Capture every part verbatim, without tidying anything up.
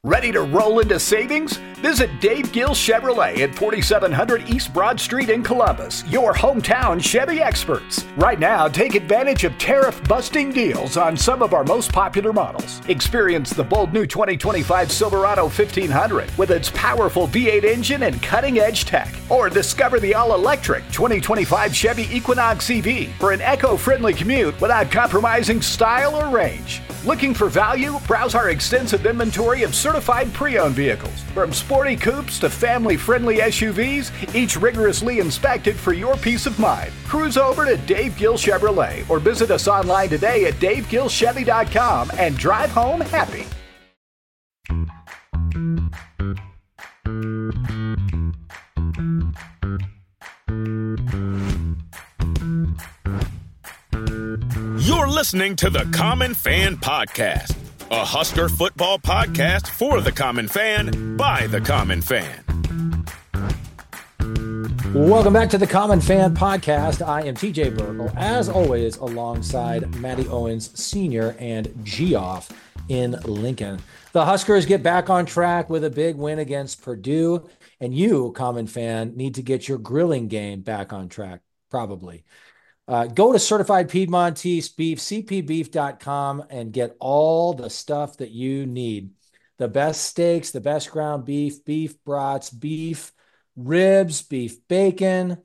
Ready to roll into savings? Visit Dave Gill Chevrolet at forty-seven hundred East Broad Street in Columbus, your hometown Chevy experts. Right now, take advantage of tariff-busting deals on some of our most popular models. Experience the bold new twenty twenty-five Silverado fifteen hundred with its powerful V eight engine and cutting-edge tech. Or discover the all-electric twenty twenty-five Chevy Equinox E V for an eco-friendly commute without compromising style or range. Looking for value? Browse our extensive inventory of certified pre-owned vehicles. From sporty coupes to family-friendly S U Vs, each rigorously inspected for your peace of mind. Cruise over to Dave Gill Chevrolet or visit us online today at dave gill chevy dot com and drive home happy. You're listening to the Common Fan Podcast, a Husker football podcast for the common fan, by the common fan. Welcome back to the Common Fan Podcast. I am T J Burkle, as always, alongside Matty Owens Senior and Geoff in Lincoln. The Huskers get back on track with a big win against Purdue, and you, Common Fan, need to get your grilling game back on track, probably. Uh, go to Certified Piedmontese Beef, c p beef dot com, and get all the stuff that you need. The best steaks, the best ground beef, beef brats, beef ribs, beef bacon,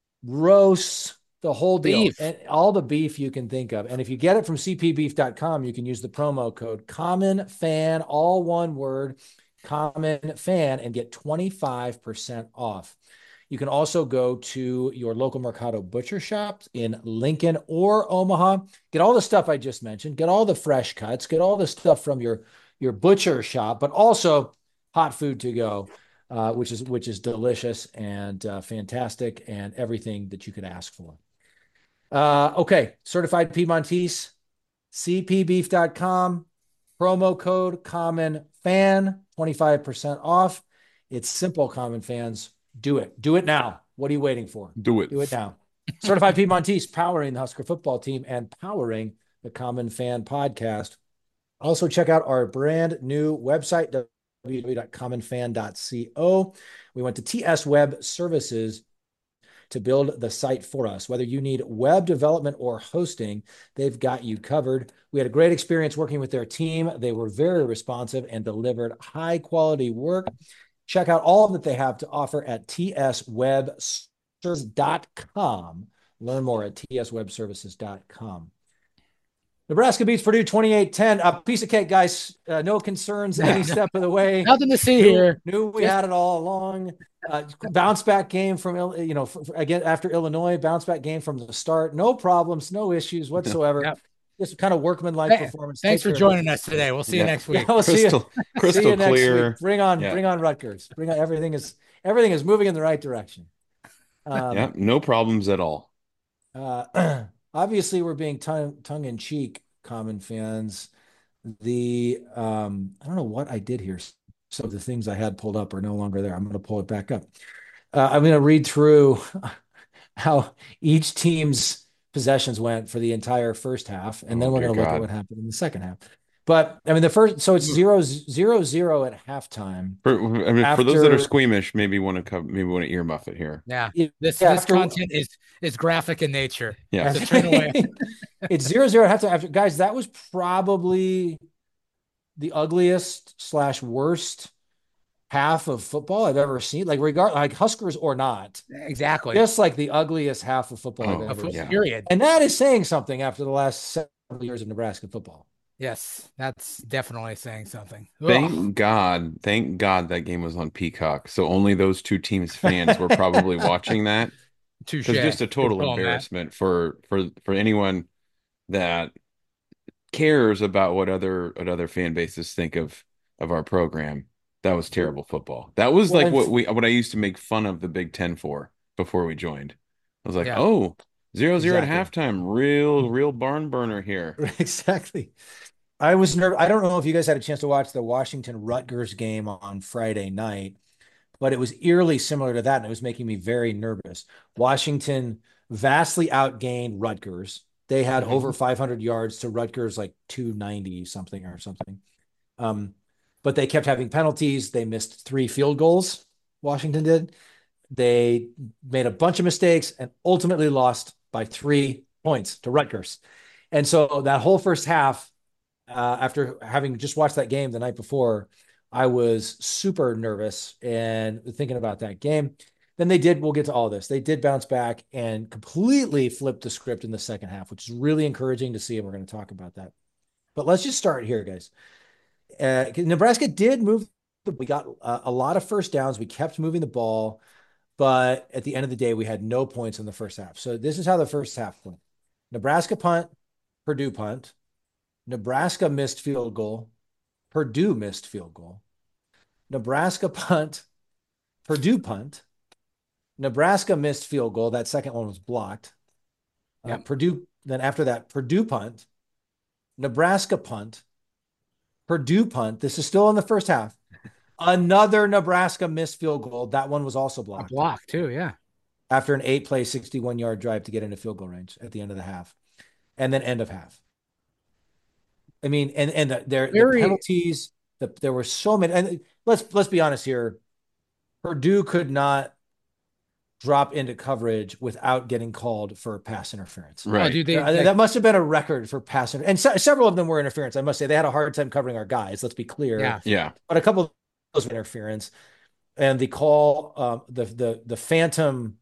roasts, the whole deal. Beef. And all the beef you can think of. And if you get it from c p beef dot com, you can use the promo code COMMONFAN, all one word, COMMONFAN, and get twenty-five percent off. You can also go to your local Mercado butcher shops in Lincoln or Omaha. Get all the stuff I just mentioned. Get all the fresh cuts. Get all the stuff from your, your butcher shop, but also hot food to go, uh, which is which is delicious and uh, fantastic and everything that you could ask for. Uh, okay, Certified Piedmontese, c p beef dot com, promo code COMMONFAN, twenty-five percent off. It's simple, Common Fans. Do it. Do it now. What are you waiting for? Do it. Do it now. Certified Piedmontese, powering the Husker football team and powering the Common Fan Podcast. Also, check out our brand new website, w w w dot common fan dot co. We went to T S Web Services to build the site for us. Whether you need web development or hosting, they've got you covered. We had a great experience working with their team. They were very responsive and delivered high quality work. Check out all that they have to offer at t s web services dot com. Learn more at t s web services dot com. Nebraska beats Purdue twenty-eight ten. A piece of cake, guys. Uh, no concerns any step of the way. Nothing to see knew, here. Knew we had it all along. Uh, bounce back game from, you know, for, for, again, after Illinois, bounce back game from the start. No problems, no issues whatsoever. Yep. Just kind of workmanlike Hey, performance. Thanks Take for care. joining us today. We'll see Yeah. you next week. Yeah, we'll see you. Crystal, crystal See you next clear. week. Bring on, Yeah. bring on Rutgers. Bring on everything is everything is moving in the right direction. Um, Yeah, no problems at all. uh, obviously, we're being tongue tongue in cheek, Common Fans. The um, I don't know what I did here. So the things I had pulled up are no longer there. I'm going to pull it back up. Uh, I'm going to read through how each team's possessions went for the entire first half, and then Oh, we're dear going to look God. at what happened in the second half. But I mean, the first, so it's zero zero zero at halftime. For, I mean, for those that are After- squeamish, maybe want to cover, maybe want to earmuff it here. Yeah. Yeah, This yeah, this after- content is is graphic in nature. Yeah. So turn away. It's zero zero at halftime. After guys, that was probably the ugliest slash worst half of football I've ever seen. Like regard, like Huskers or not, Exactly. just like the ugliest half of football I've Oh, A ever full seen. yeah. period. And that is saying something after the last several years of Nebraska football. Yes, that's definitely saying something. Thank Ugh. God, thank God that game was on Peacock. So only those two teams' fans were probably watching that. Touche. Because just a total Good call, Matt. embarrassment for for for anyone that cares about what other what other fan bases think of of our program. That was terrible football. That was Well, like and what f- we what I used to make fun of the Big Ten for before we joined. I was like, Yeah. oh, zero zero Exactly. at halftime. Real, real barn burner here. Exactly. I was nervous. I don't know if you guys had a chance to watch the Washington Rutgers game on Friday night, but it was eerily similar to that, and it was making me very nervous. Washington vastly outgained Rutgers. They had Mhm. over five hundred yards to Rutgers, like two ninety something or something. Um, but they kept having penalties. They missed three field goals, Washington did. They made a bunch of mistakes and ultimately lost by three points to Rutgers. And so that whole first half, uh, after having just watched that game the night before, I was super nervous and thinking about that game. Then they did, we'll get to all this. They did bounce back and completely flipped the script in the second half, which is really encouraging to see. And we're going to talk about that. But let's just start here, guys. Uh, Nebraska did move. We got a, a lot of first downs. We kept moving the ball. But at the end of the day, we had no points in the first half. So this is how the first half went. Nebraska punt, Purdue punt. Nebraska missed field goal. Purdue missed field goal. Nebraska punt, Purdue punt. Nebraska missed field goal. That second one was blocked. Yep. Uh, Purdue, then after that, Purdue punt. Nebraska punt. Purdue punt. This is still in the first half. Another Nebraska missed field goal. That one was also blocked. A block too, yeah. After an eight-play, sixty-one-yard drive to get into field goal range at the end of the half. And then end of half. I mean, and and the, there, Very... the penalties, the, there were so many. And let's let's be honest here. Purdue could not drop into coverage without getting called for pass interference. Right. Oh, dude, they, they, that must have been a record for pass interference. And se- several of them were interference. I must say they had a hard time covering our guys. Let's be clear. Yeah. Yeah. But a couple of those were interference. And the call, uh, the the the phantom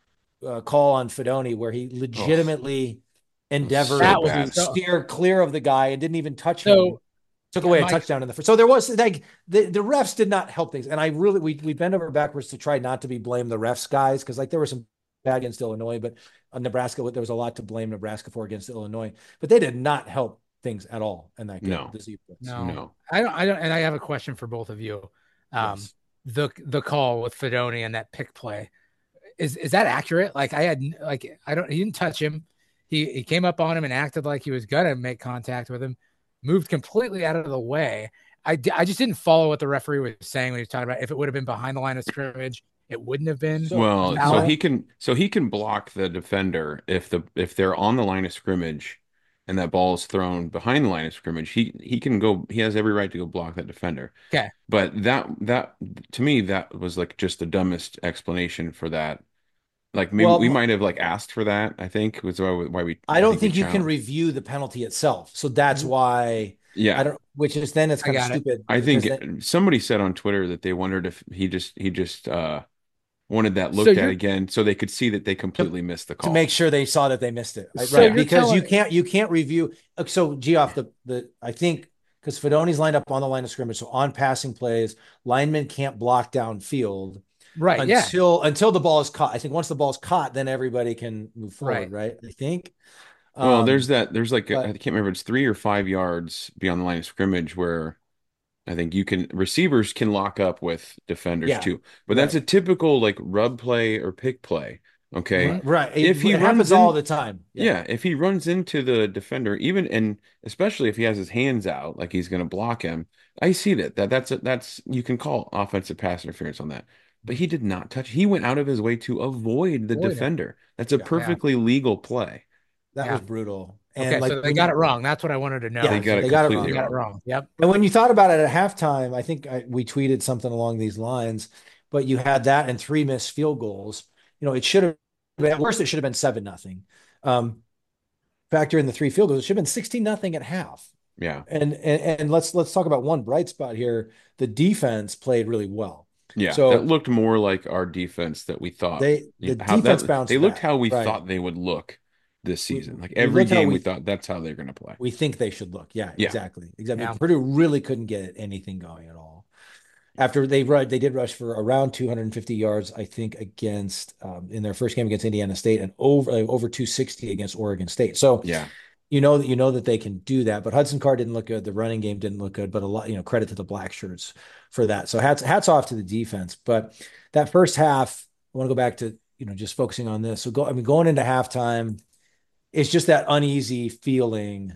uh, call on Fidone, where he legitimately oh, endeavored so to steer clear of the guy and didn't even touch so, him. Took away Mike, a touchdown in the first. So there was like the, the refs did not help things. And I really, we, we bend over backwards to try not to be blame the refs guys. Cause like there were some bad against Illinois, but on Nebraska, there was a lot to blame Nebraska for against Illinois, but they did not help things at all in that game. No, no, no, I don't, I don't. And I have a question for both of you. Um, yes. the, the call with Fidone and that pick play, is, is that accurate? Like I had, like, I don't, he didn't touch him. He, he came up on him and acted like he was going to make contact with him. Moved completely out of the way. I, I just didn't follow what the referee was saying when he was talking about if it would have been behind the line of scrimmage, it wouldn't have been. Well, so he can so he can block the defender if the if they're on the line of scrimmage and that ball is thrown behind the line of scrimmage. He he can go. He has every right to go block that defender. Okay, but that that to me that was like just the dumbest explanation for that. Like maybe well, we might have like asked for that. I think was why, why we. I don't think, think you can review the penalty itself, so that's why. Yeah, I don't. Which is then it's kind of stupid. I think then, somebody said on Twitter that they wondered if he just he just uh, wanted that looked so at again so they could see that they completely to, missed the call to make sure they saw that they missed it. So right, because telling... you can't you can't review. So Geoff, the the I think because Fidone's lined up on the line of scrimmage, so on passing plays, linemen can't block downfield. Right. Until yeah. until the ball is caught. I think once the ball is caught, then everybody can move forward. Right. right? I think. Well, um, there's that. There's like but, I can't remember. It's three or five yards beyond the line of scrimmage where I think you can receivers can lock up with defenders yeah, too. But right. that's a typical like rub play or pick play. Okay. Right. It, if he it happens in, all the time. Yeah. yeah. If he runs into the defender, even and especially if he has his hands out like he's going to block him, I see that. That that's a, that's you can call offensive pass interference on that. But he did not touch. He went out of his way to avoid the avoid defender. It. That's a yeah, perfectly yeah. legal play. That yeah. was brutal. And okay, like, so they got it wrong. That's what I wanted to know. Yeah, they got, it, they got it wrong. They got it wrong. Yep. And when you thought about it at halftime, I think I, we tweeted something along these lines. But you had that and three missed field goals. You know, it should have been, at worst. It should have been seven nothing. Um, factor in the three field goals. It should have been sixteen nothing at half. Yeah. And, and and let's let's talk about one bright spot here. The defense played really well. Yeah, so that looked more like our defense that we thought. They the how defense that, bounced. They looked back. how we right. thought they would look this season. We, like every game, we, we thought that's how they're going to play. We think they should look. Yeah, yeah. exactly, exactly. Yeah. Purdue really couldn't get anything going at all. After they they did rush for around two hundred fifty yards, I think, against um, in their first game against Indiana State, and over uh, over two sixty against Oregon State. So yeah. You know that you know that they can do that, but Hudson Card didn't look good. The running game didn't look good, but a lot, you know, credit to the black shirts for that. So hats hats off to the defense. But that first half, I want to go back to, you know, just focusing on this. So go, I mean, going into halftime, it's just that uneasy feeling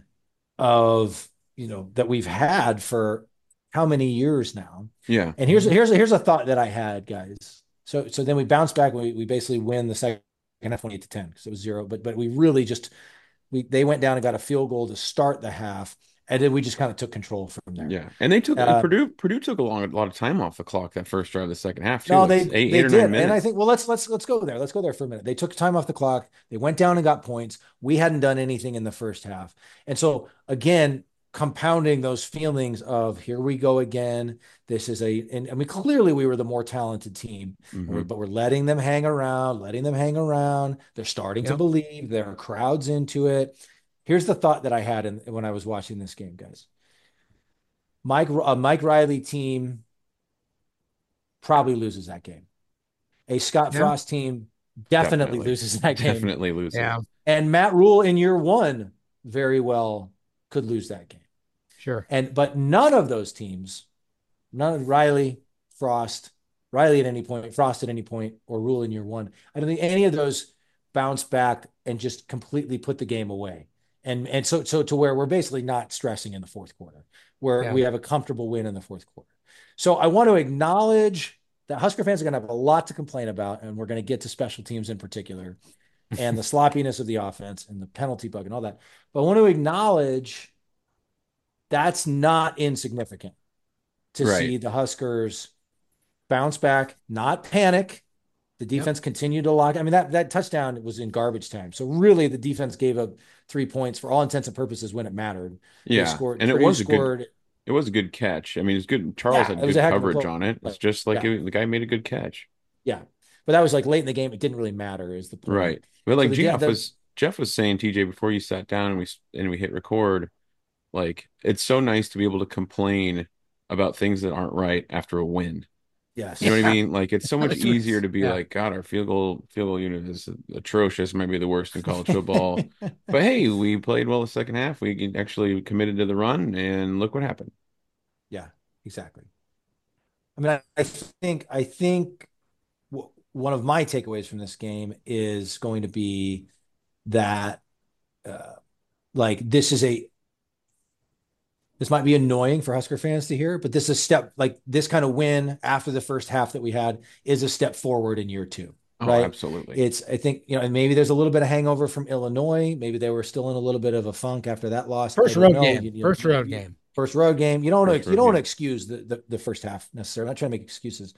of, you know, that we've had for how many years now. Yeah. And here's here's here's a thought that I had, guys. So so then we bounce back. We we basically win the second half twenty-eight to ten because it was zero. But but we really just. We, they went down and got a field goal to start the half. And then we just kind of took control from there. Yeah, and they took and Uh, Purdue. Purdue took a long, a lot of time off the clock that first drive of the second half too. no, Like they eight, they eight or nine did, and I minutes. think well, let's let's let's go there. Let's go there for a minute. They took time off the clock. They went down and got points. We hadn't done anything in the first half, and so again, compounding those feelings of here we go again. This is a, and I mean, clearly we were the more talented team, Mhm. but we're letting them hang around, letting them hang around. They're starting to Yep. believe. There are crowds into it. Here's the thought that I had in, when I was watching this game, guys. Mike, a Mike Riley team probably loses that game. A Scott Yeah. Frost team definitely, Definitely. loses that game. Definitely loses. Yeah, And Matt Rule in year one very well could lose that game. sure. And but none of those teams, none of Riley, Frost, Riley at any point, Frost at any point, or Rule in year one, I don't think any of those bounce back and just completely put the game away. And and so so to where we're basically not stressing in the fourth quarter, where Yeah. we have a comfortable win in the fourth quarter. So I want to acknowledge that Husker fans are going to have a lot to complain about, and we're going to get to special teams in particular, and the sloppiness of the offense and the penalty bug and all that. But I want to acknowledge that's not insignificant to Right. see the Huskers bounce back, not panic. The defense continued to lock. I mean, that that touchdown was in garbage time. So really, the defense gave up three points for all intents and purposes when it mattered. They Yeah, scored, and it Purdue was a good. scored. It was a good catch. I mean, it's good. Charles Yeah, had it was good a heck of a coverage play. on it. It's just like Yeah. it- the guy made a good catch. Yeah, but that was like late in the game. It didn't really matter. Is the point? Right. But like the- Jeff the- was Jeff was saying, T J, before you sat down and we and we hit record, like it's so nice to be able to complain about things that aren't right after a win. Yes. You know what I mean? Like it's so much That's what- easier to be yeah. like, God, our field goal field goal unit is atrocious, maybe the worst in college football. But hey, we played well the second half. We actually committed to the run, and look what happened. Yeah, exactly. I mean, I, I think I think w- one of my takeaways from this game is going to be that, uh, like, this is a this might be annoying for Husker fans to hear, but this is a step like this kind of win after the first half that we had is a step forward in year two. Oh, right? absolutely. It's, I think, you know, and maybe there's a little bit of hangover from Illinois. Maybe they were still in a little bit of a funk after that loss. First I don't road know. game. You- you- First road you- game. First road game. You don't want First to, road you don't want to game. excuse the, the the first half necessarily. I'm not trying to make excuses,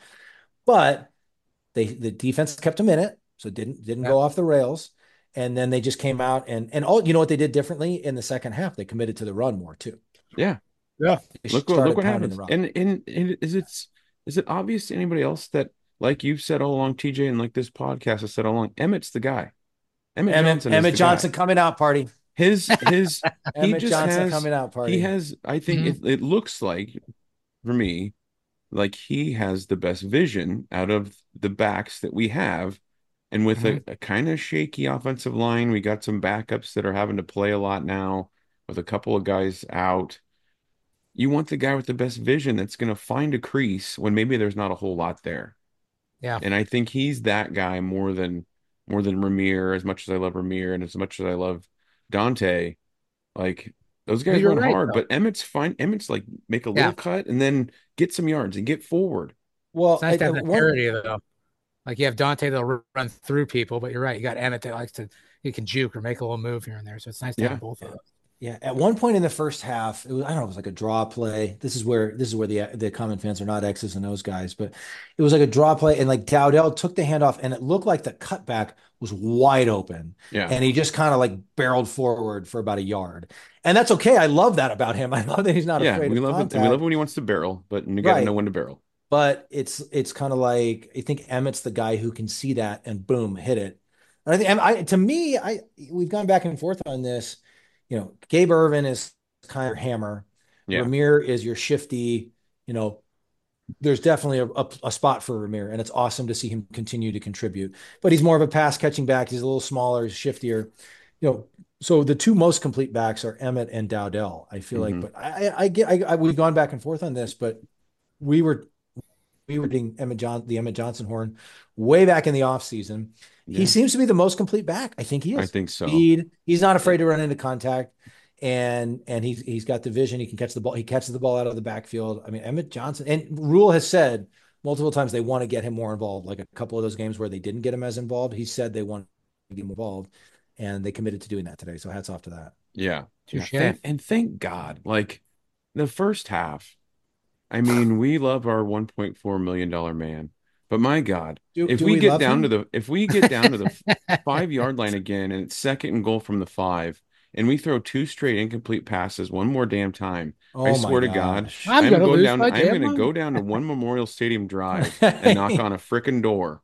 but they the defense kept them in it, so it didn't didn't Yeah. go off the rails. And then they just came out and and all you know what they did differently in the second half? They committed to the run more too. Yeah. Yeah. They Look what started look what pounding happens. the rock. And, and and is it is it obvious to anybody else that, like you've said all along, T J, and like this podcast has said all along, Emmett's the guy. Emmett, Emmett, Johnson. is Emmett the Johnson guy. coming out party. His his he Emmett just Johnson has coming out party. he has. I think Mhm. it, it looks like for me, like he has the best vision out of the backs that we have. And with a, a kind of shaky offensive line, we got some backups that are having to play a lot now with a couple of guys out. You want the guy with the best vision that's going to find a crease when maybe there's not a whole lot there. Yeah. And I think he's that guy more than more than Ramir, as much as I love Ramir and as much as I love Dante. Like those guys You're run right, hard, though. but Emmett's fine. Emmett's like make a little Yeah. cut and then get some yards and get forward. Well, It's nice I- to have I- that one- parity though. Like you have Dante that'll run through people, but you're right. You got Emmett that likes to he can juke or make a little move here and there. So it's nice to Yeah. have both of them. Yeah, at one point in the first half, it was, I don't know, it was like a draw play. This is where this is where the the common fans are not X's and O's guys, but it was like a draw play, and like Dowdell took the handoff, and it looked like the cutback was wide open, Yeah. and he just kind of like barreled forward for about a yard, and that's okay. I love that about him. I love that he's not Yeah, afraid we of love it. contact. We love it when he wants to barrel, but you got to Right. know when to barrel. But it's it's kind of like I think Emmett's the guy who can see that and boom, hit it. And I think I to me, I we've gone back and forth on this. You know, Gabe Irvin is kind of hammer. Yeah. Ramir is your shifty. You know, there's definitely a, a, a spot for Ramir, and it's awesome to see him continue to contribute. But he's more of a pass catching back. He's a little smaller, he's shiftier. You know, so the two most complete backs are Emmett and Dowdell. I feel Mhm. like, but I I get I, I we've gone back and forth on this, but we were we were getting Emmett John the Emmett Johnson horn way back in the offseason. Yeah. He seems to be the most complete back. I think he is. I think so. Speed. He's not afraid to run into contact, and and he's he's got the vision. He can catch the ball. He catches the ball out of the backfield. I mean, Emmett Johnson and Rule has said multiple times they want to get him more involved. Like a couple of those games where they didn't get him as involved, he said they want to get him involved, and they committed to doing that today. So hats off to that. Yeah. Yeah. Touche. Thank, and thank God. Like the first half, I mean, we love our one point four million dollar man, but my God, Do, if do we we get love down to him? the if we get down to the five yard line again and it's second and goal from the five, and we throw two straight incomplete passes one more damn time, I Oh my swear to God, gosh. I'm I'm gonna going lose down. my I'm damn going to mind. go down to One Memorial Stadium Drive and knock on a frickin' door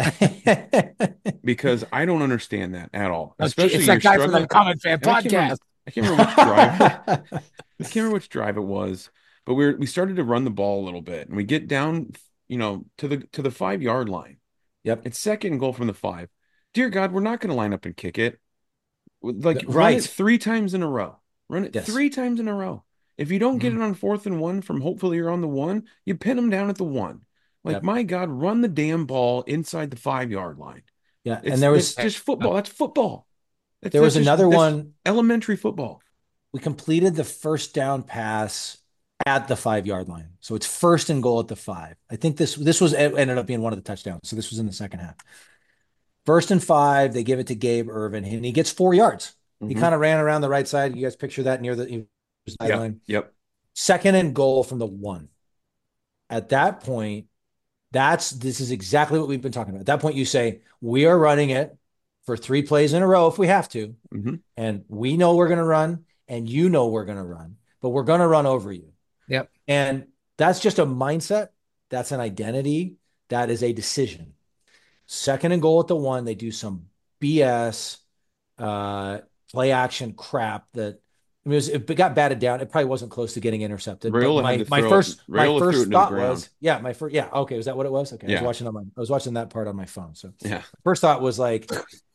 because I don't understand that at all. Oh, gee, Especially it's you're that guy from the struggling, Common Fan and I can't remember. podcast. I can't remember which drive. I can't remember which drive it was, but we were, we started to run the ball a little bit, and we get down, you know, to the to the five yard line. Yep. It's second and goal from the five. Dear God, we're not going to line up and kick it. Like run it Right. three times in a row. Run it Yes. three times in a row. If you don't get Mhm. it on fourth and one from hopefully you're on the one, you pin them down at the one. Like Yep. my God, run the damn ball inside the five yard line. Yeah. It's And there that's was just football. That's football. That's there that's was just another that's one. elementary football. We completed the first down pass at the five yard line. So it's first and goal at the five. I think this this was it ended up being one of the touchdowns. So this was in the second half. First and five, they give it to Gabe Irvin, and he gets four yards. He Mhm. kind of ran around the right side. You guys picture that near the Yep. sideline. Yep. Second and goal from the one. At that point, that's this is exactly what we've been talking about. At that point, you say, we are running it for three plays in a row if we have to. hmm And we know we're going to run, and you know we're going to run, but we're going to run over you. Yep. And that's just a mindset. That's an identity. That is a decision. Second and goal at the one, they do some B S uh, play action crap that I mean, it, was, it got batted down. It probably wasn't close to getting intercepted. Rayola But my, had to my throw it- first my Rayola threw it first into the thought ground. was, yeah, my first yeah, okay, was that what it was? Okay, I was Yeah. watching on my I was watching that part on my phone. So Yeah. first thought was like,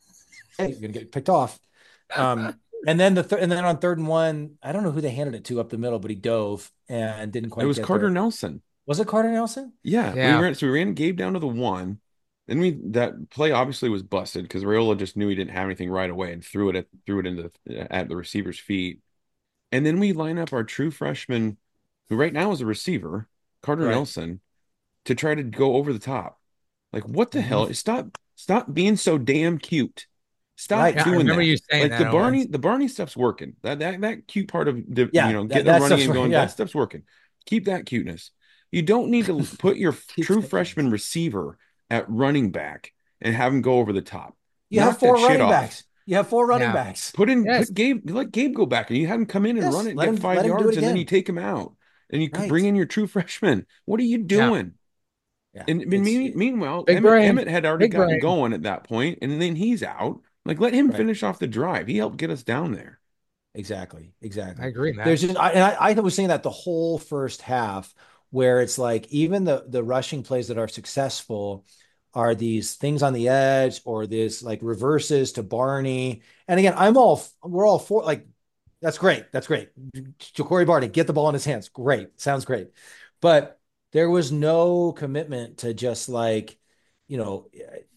hey, you're gonna get picked off. Um, and then the th- and then on third and one, I don't know who they handed it to up the middle, but he dove and didn't quite. It was get Carter there. Nelson. Was it Carter Nelson? Yeah, Yeah. we ran. So we ran Gabe down to the one. Then we that play obviously was busted because Rayola just knew he didn't have anything right away and threw it at threw it into the, at the receiver's feet. And then we line up our true freshman, who right now is a receiver, Carter Right. Nelson, to try to go over the top. Like what the Mhm. hell? Stop! Stop being so damn cute. Stop Right. Yeah, I doing remember that. you saying Like that the on Barney, Wednesday. the Barney stuff's working. That that that cute part of the Yeah, you know that- getting that them running stuff's and going. working, yeah. That stuff's working. Keep that cuteness. You don't need to put your Keep true that freshman receiver at running back and have him go over the top. You Knock have four that shit running off. backs. You have four running Yeah. backs. Put in Yes. put Gabe, let Gabe go back and you have him come in and Yes, run it and let get him- five let him do it yards and then again. you take him out and you can Right. bring in your true freshman. What are you Yeah. doing? Yeah, And, and it's- me- meanwhile, Big Emmett, brain. Emmett had already Big gotten brain. going at that point, and then he's out. Like, let him Right. finish off the drive. He helped get us down there. Exactly. Exactly. I agree, man. There's just, I, and I, I was saying that the whole first half, where it's like even the the rushing plays that are successful are these things on the edge or this like reverses to Barney. And again, I'm all we're all for like that's great. That's great. Ja'Cory Barney, get the ball in his hands. Great. Sounds great. But there was no commitment to just like, you know,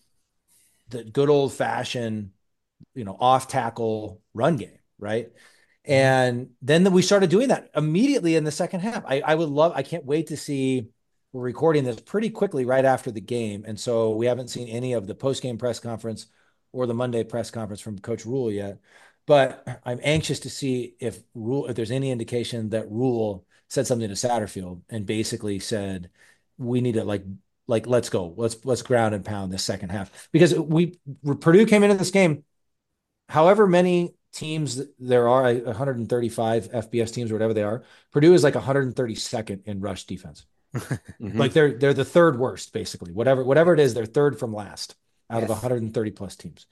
the good old fashioned, you know, off tackle run game, right? And then we started doing that immediately in the second half. I, I would love, I can't wait to see. We're recording this pretty quickly right after the game. And so we haven't seen any of the post-game press conference or the Monday press conference from Coach Rule yet. But I'm anxious to see if Rule, if there's any indication that Rule said something to Satterfield and basically said, we need to like, like, let's go. Let's, let's ground and pound this second half. Because we, Purdue came into this game, however many teams there are, one hundred thirty-five F B S teams or whatever they are, Purdue is like one hundred thirty-second in rush defense. Mhm. Like they're they're the third worst, basically. Whatever whatever it is, they're third from last out Yes. of one hundred thirty plus teams.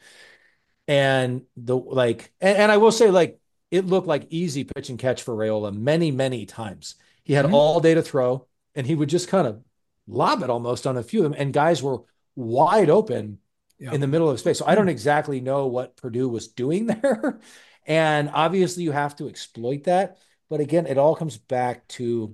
And the like, and, and I will say, like, it looked like easy pitch and catch for Rayola many, many times. He had Mhm. all day to throw, and he would just kind of lob it almost on a few of them, and guys were wide open Yeah. in the middle of space. So I don't exactly know what Purdue was doing there. And obviously you have to exploit that. But again, it all comes back to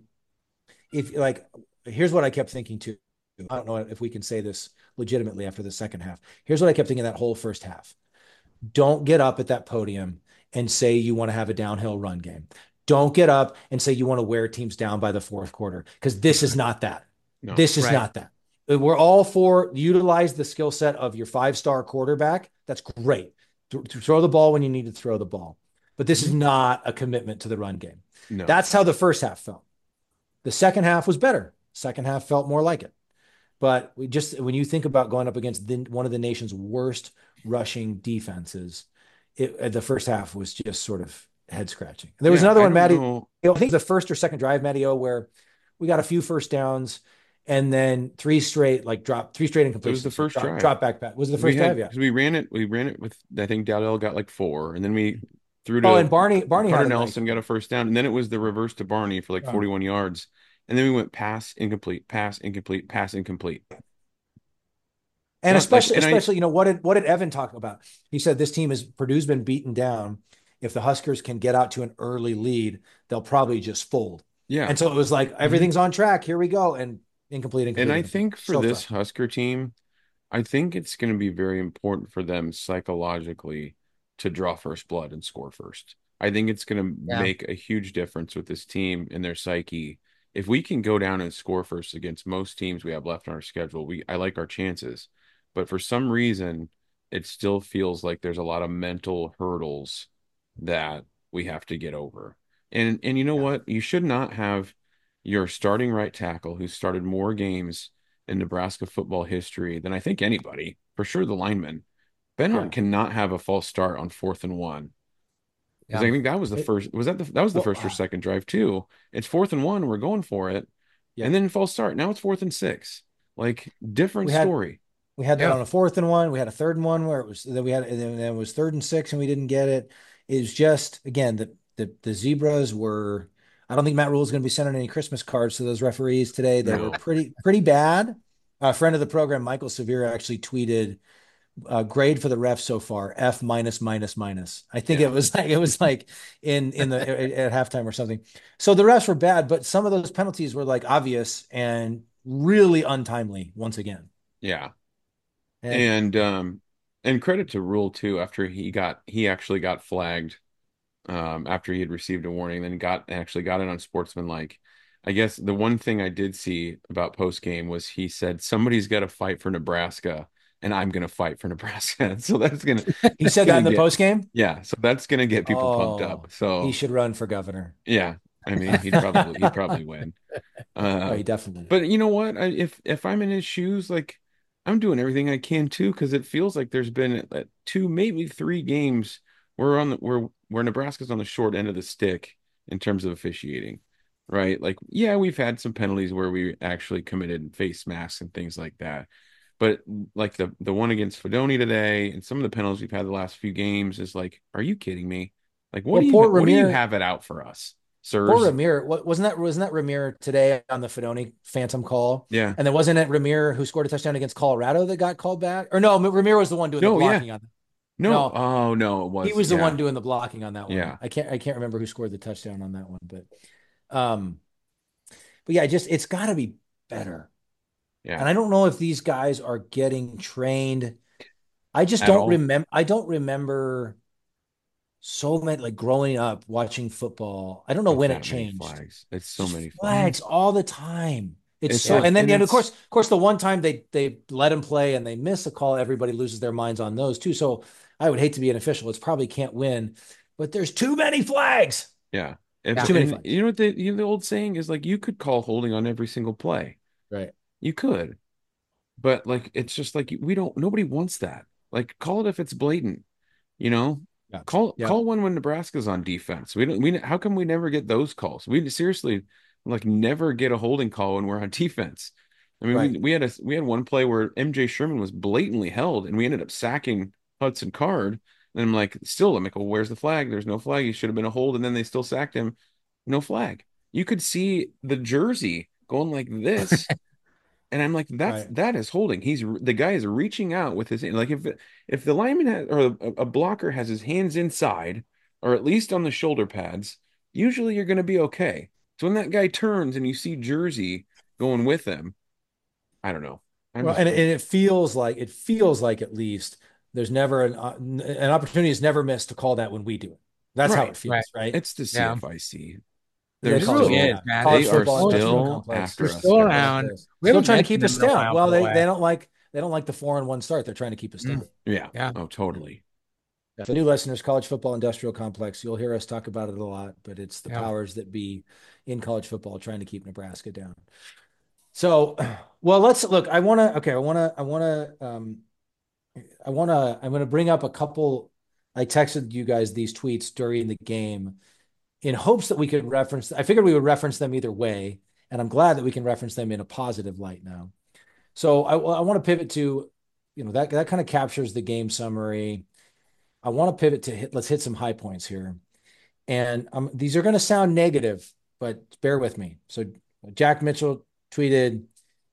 if like, here's what I kept thinking too. I don't know if we can say this legitimately after the second half. Here's what I kept thinking that whole first half. Don't get up at that podium and say you want to have a downhill run game. Don't get up and say you want to wear teams down by the fourth quarter, because this is not that. No. This is Right. not that. We're all for utilize the skill set of your five-star quarterback. That's great. To, to throw the ball when you need to throw the ball. but this is not a commitment to the run game. No. That's how the first half felt. The second half was better. Second half felt more like it. But we just, when you think about going up against the, one of the nation's worst rushing defenses, it, the first half was just sort of head scratching. There was yeah, another one, Matty, know. I think the first or second drive, Matty O, where we got a few first downs and then three straight, like drop, three straight incompletions. It was the first drop, drive. Drop back back. Was it the first had, drive? Yeah. Because we ran it, we ran it with, I think Dowdell got like four, and then we threw to Oh, and Barney, Barney Carter had Nelson got a first down, and then it was the reverse to Barney for like forty-one oh. yards. And then we went pass, incomplete, pass, incomplete, pass, incomplete. And Not especially, like, and especially, I, you know, what did what did Evan talk about? He said this team is Purdue's been beaten down. If the Huskers can get out to an early lead, they'll probably just fold. Yeah. And so it was like everything's on track. Here we go. And incomplete, incomplete. And I incomplete. think for so this fun. Husker team, I think it's going to be very important for them psychologically to draw first blood and score first. I think it's going to yeah. make a huge difference with this team and their psyche. If we can go down and score first against most teams we have left on our schedule, we I like our chances. But for some reason, it still feels like there's a lot of mental hurdles that we have to get over. And and you know yeah. what? You should not have your starting right tackle who started more games in Nebraska football history than I think anybody, for sure the lineman. Benhart yeah. cannot have a false start on fourth and one. Because yeah. I think that was the first was that the that was the well, first or second drive too. It's fourth and one, we're going for it. Yeah. And then false start. Now it's fourth and six. Like different we had, story. We had that yeah. on a fourth and one. We had a third and one where it was then we had and then it was third and six and we didn't get it. It was just again the the the Zebras were. I don't think Matt Rhule is going to be sending any Christmas cards to those referees today. They no. were pretty pretty bad. A friend of the program, Michael Severa, actually tweeted uh, grade for the refs so far F minus minus minus. I think yeah. it was like it was like in in the at, at halftime or something. So the refs were bad, but some of those penalties were like obvious and really untimely once again. Yeah. And, and um and credit to Rhule too, after he got he actually got flagged um after he had received a warning, then got actually got it on Sportsmanlike. I guess the one thing I did see about post game was he said somebody's got to fight for Nebraska and I'm going to fight for Nebraska. So that's going to He said that in the get, post game? Yeah, so that's going to get people oh, pumped up. So he should run for governor. Yeah. I mean, he'd probably he'd probably win. Uh, oh, he definitely. But you know what? I, if if I'm in his shoes, like I'm doing everything I can too, because it feels like there's been uh, two, maybe three games where on the where where Nebraska's on the short end of the stick in terms of officiating, right? Like, yeah, we've had some penalties where we actually committed face masks and things like that, but like the the one against Fedoni today and some of the penalties we've had the last few games is like, are you kidding me? Like, what well, do you what do you have it out for us? Sirs. Poor Ramir, what wasn't that? Wasn't that Ramir today on the Fedoni phantom call? Yeah, and then wasn't it Ramir who scored a touchdown against Colorado that got called back? Or no, Ramir was the one doing no, the blocking yeah. on that. No. no, oh no, it was he was the yeah. one doing the blocking on that one. Yeah, I can't I can't remember who scored the touchdown on that one, but um, but yeah, just it's got to be better. Yeah, and I don't know if these guys are getting trained. I just At don't all. remember. I don't remember. So many, like growing up watching football, I don't know it's when it changed. Flags. It's so Just many flags. flags all the time. It's, it's so, like, and then and and of course, of course, the one time they they let him play and they miss a call, everybody loses their minds on those too. So I would hate to be an official. It's probably can't win, but there's too many flags. Yeah, if, too many and, flags. You know what the you know, the old saying is, like, you could call holding on every single play. Right. You could, but like it's just like we don't. Nobody wants that. Like, call it if it's blatant. You know. Yeah. Call yeah. call one when Nebraska's on defense. We don't. We how come we never get those calls? We seriously like never get a holding call when we're on defense. I mean, right. we, we had a we had one play where M J Sherman was blatantly held, and we ended up sacking Hudson Card. And I'm like, still, I'm like, well, where's the flag? There's no flag. He should have been a hold, and then they still sacked him. No flag. You could see the jersey going like this. And I'm like, that's right. that is holding. He's the guy is reaching out with his like if if the lineman has, or a, a blocker has his hands inside or at least on the shoulder pads, usually you're going to be okay. So when that guy turns and you see jersey going with him, I don't know. I'm well, and, and it feels like it feels like at least there's never an uh, an opportunity is never missed to call that when we do it. That's right, how it feels, right? right? It's the C F I C. Yeah. They're They still, is, man. They are still after They're us. still around. We're still trying to keep us down. Well, they, they don't like they don't like the four and one start. They're trying to keep us down. Mm. Yeah. Yeah. Oh, totally. For the new listeners, college football industrial complex, you'll hear us talk about it a lot, but it's the Yeah. powers that be in college football trying to keep Nebraska down. So, well, let's look. I want to, okay, I want to, I want to, um, I want to, I'm going to bring up a couple. I texted you guys these tweets during the game in hopes that we could reference. I figured we would reference them either way, and I'm glad that we can reference them in a positive light now. So I, I want to pivot to, you know, that that kind of captures the game summary. I want to pivot to hit. Let's hit some high points here, and um, these are going to sound negative, but bear with me. So Jack Mitchell tweeted,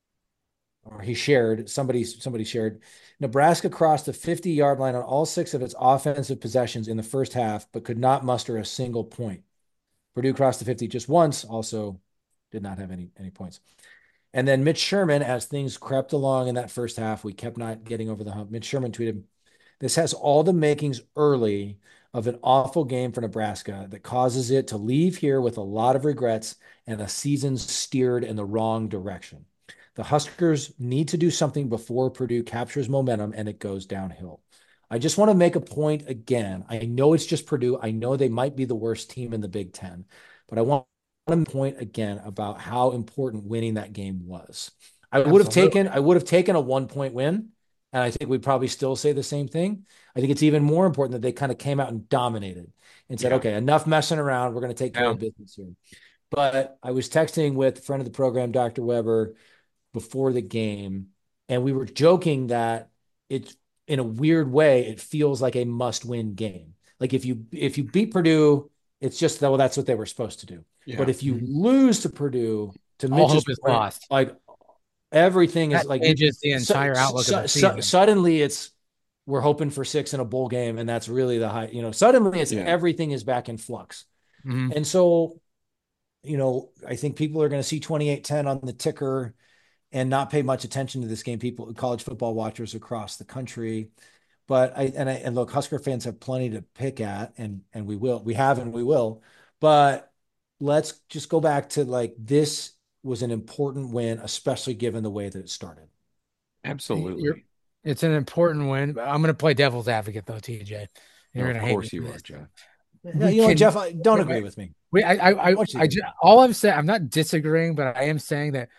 or he shared, somebody somebody shared, Nebraska crossed the fifty-yard line on all six of its offensive possessions in the first half, but could not muster a single point. Purdue crossed the fifty just once, also did not have any any points. And then Mitch Sherman, as things crept along in that first half, we kept not getting over the hump. Mitch Sherman tweeted, "This has all the makings early of an awful game for Nebraska that causes it to leave here with a lot of regrets and a season steered in the wrong direction. The Huskers need to do something before Purdue captures momentum and it goes downhill." I just want to make a point again. I know it's just Purdue. I know they might be the worst team in the Big Ten, but I want to point again about how important winning that game was. I would have taken, I would have taken a one point win. And I think we'd probably still say the same thing. I think it's even more important that they kind of came out and dominated and said, yeah. okay, enough messing around. We're going to take care yeah. of business here. But I was texting with a friend of the program, Doctor Weber, before the game, and we were joking that it's, in a weird way, it feels like a must-win game. Like if you if you beat Purdue, it's just that, well, that's what they were supposed to do. Yeah. But if you mm-hmm. lose to Purdue, to all hope is point, lost. Like everything that is like changes the entire su- outlook su- of the season. Su- suddenly, it's we're hoping for six in a bowl game, and that's really the high. You know, suddenly it's yeah. everything is back in flux, mm-hmm. and so, you know, I think people are going to see twenty-eight ten on the ticker and not pay much attention to this game. People, college football watchers across the country, but I and I and look, Husker fans have plenty to pick at, and and we will, we have, and we will, but let's just go back to like this. Was an important win, especially given the way that it started. Absolutely. You're, it's an important win. I'm going to play devil's advocate, though, T J. You're no, going to hate course you are, Jeff. No, you know, can, Jeff, I don't agree with me. We, I, I, I, I, I just, all I'm saying, I'm not disagreeing, but I am saying that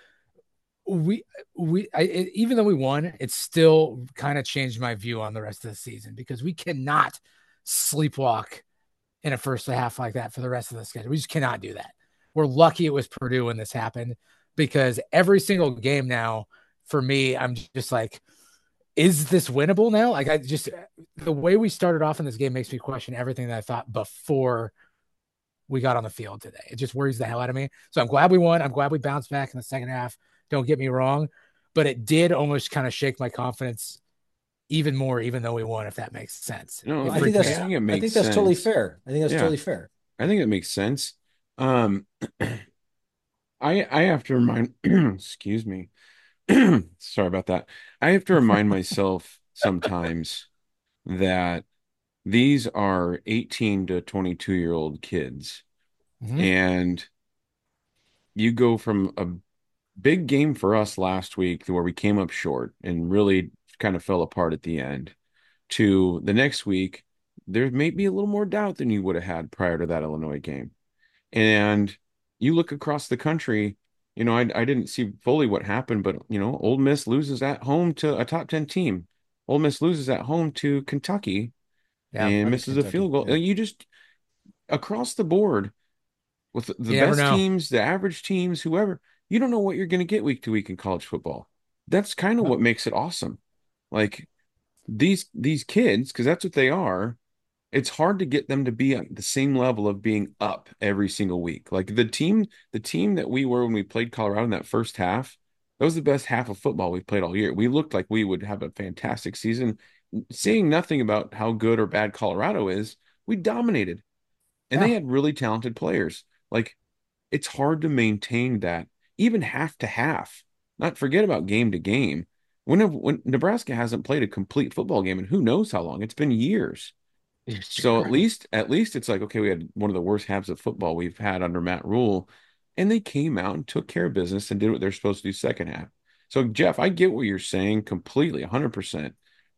we, we, I, it, even though we won, it still kind of changed my view on the rest of the season because we cannot sleepwalk in a first half like that for the rest of the schedule. We just cannot do that. We're lucky it was Purdue when this happened because every single game now for me, I'm just like, is this winnable now? Like I just, the way we started off in this game makes me question everything that I thought before we got on the field today. It just worries the hell out of me. So I'm glad we won. I'm glad we bounced back in the second half. Don't get me wrong, but it did almost kind of shake my confidence even more, even though we won, if that makes sense. No, I think, that's, I think, it makes I think that's sense. totally fair. I think that's yeah. totally fair. I think it makes sense. Um, I I have to remind, excuse me, sorry about that. I have to remind myself sometimes that these are eighteen to twenty-two year old kids, mm-hmm. and you go from a big game for us last week where we came up short and really kind of fell apart at the end to the next week. There may be a little more doubt than you would have had prior to that Illinois game. And you look across the country, you know, I, I didn't see fully what happened, but, you know, Ole Miss loses at home to a top ten team. Ole Miss loses at home to Kentucky yeah, and misses Kentucky. a field goal. Yeah. You just, across the board, with the best teams, the average teams, whoever, you don't know what you're going to get week to week in college football. That's kind of what makes it awesome. Like, these these kids, because that's what they are, it's hard to get them to be at the same level of being up every single week. Like the team, the team that we were when we played Colorado in that first half, that was the best half of football we played all year. We looked like we would have a fantastic season. Saying nothing about how good or bad Colorado is, we dominated. And yeah. they had really talented players. Like, it's hard to maintain that, even half to half. Not forget about game to game. Whenever, when Nebraska hasn't played a complete football game, and who knows how long, it's been years. So at least, at least it's like, okay, we had one of the worst halves of football we've had under Matt Rule, and they came out and took care of business and did what they're supposed to do second half. So Jeff, I get what you're saying completely, one hundred percent.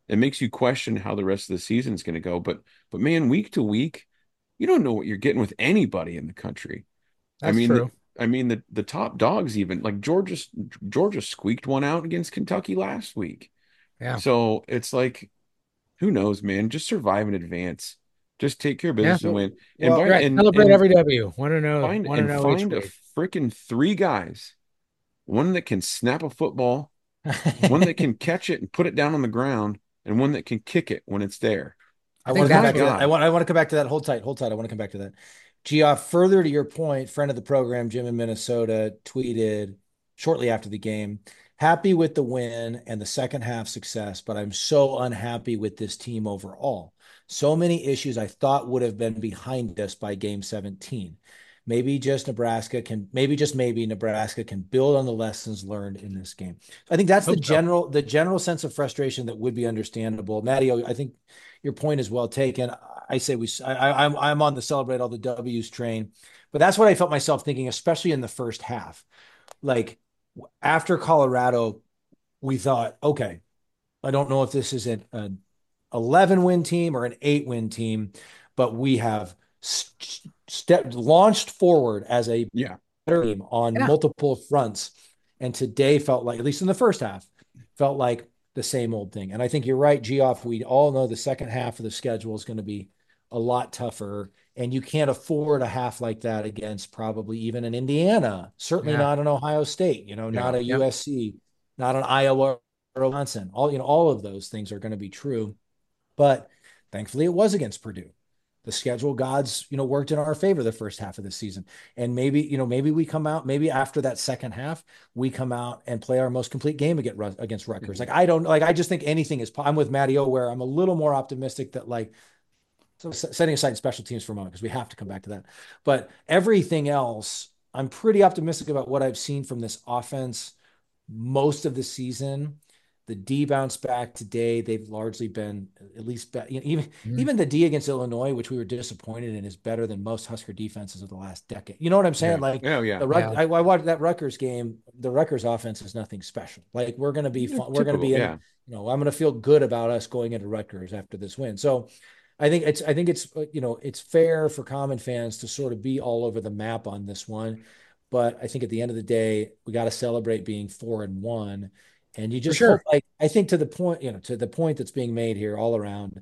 it makes you question how the rest of the season is going to go. But but man, week to week, you don't know what you're getting with anybody in the country. I That's mean, true. I mean the the top dogs even like Georgia Georgia squeaked one out against Kentucky last week. Yeah. So it's like, who knows, man? Just survive in advance. Just take care of Yeah. business and win. And Well, by Right. and Celebrate and every W. Want to know, find want to and know each find a week. freaking three guys, one that can snap a football, one that can catch it and put it down on the ground, and one that can kick it when it's there. I I want think to come that's back to what- that. I want I want to come back to that. Hold tight, hold tight. I want to come back to that. Geoff, further to your point, friend of the program, Jim in Minnesota, tweeted shortly after the game, happy with the win and the second half success, but I'm so unhappy with this team overall. So many issues I thought would have been behind us by game seventeen. Maybe just Nebraska can, maybe just maybe Nebraska can build on the lessons learned in this game. I think that's the Hope so. general, the general sense of frustration that would be understandable. Matty, I think your point is well taken. I say we, I, I'm, I'm on the celebrate all the W's train, but that's what I felt myself thinking, especially in the first half. Like after Colorado, we thought, okay, I don't know if this is an, an eleven win team or an eight win team, but we have st- stepped launched forward as a Yeah. better team on Yeah. multiple fronts. And today felt like, at least in the first half, felt like the same old thing. And I think you're right, Geoff. We all know the second half of the schedule is going to be a lot tougher. And you can't afford a half like that against probably even an Indiana, certainly Yeah. not an Ohio State, you know, Yeah. not a Yep. U S C, not an Iowa or Wisconsin. All, you know, all of those things are going to be true. But thankfully it was against Purdue. The schedule gods, you know, worked in our favor the first half of the season. And maybe, you know, maybe we come out, maybe after that second half, we come out and play our most complete game against, against Rutgers. Mhm. Like, I don't like, I just think anything is, I'm with Matty O where I'm a little more optimistic that like, so setting aside special teams for a moment, because we have to come back to that. But everything else, I'm pretty optimistic about what I've seen from this offense most of the season. The D bounced back today. They've largely been at least be, you know, even Mhm. even the D against Illinois, which we were disappointed in, is better than most Husker defenses of the last decade. You know what I'm saying? Yeah. Like Oh, yeah. the Rut- Yeah. I, I watched that Rutgers game. The Rutgers offense is nothing special. Like we're going to be fun. We're going to be in, Typical, yeah. you know, I'm going to feel good about us going into Rutgers after this win. So I think it's I think it's you know it's fair for common fans to sort of be all over the map on this one, but I think at the end of the day we got to celebrate being four and one, and you just sure. hope, like I think to the point you know to the point that's being made here all around,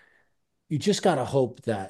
you just got to hope that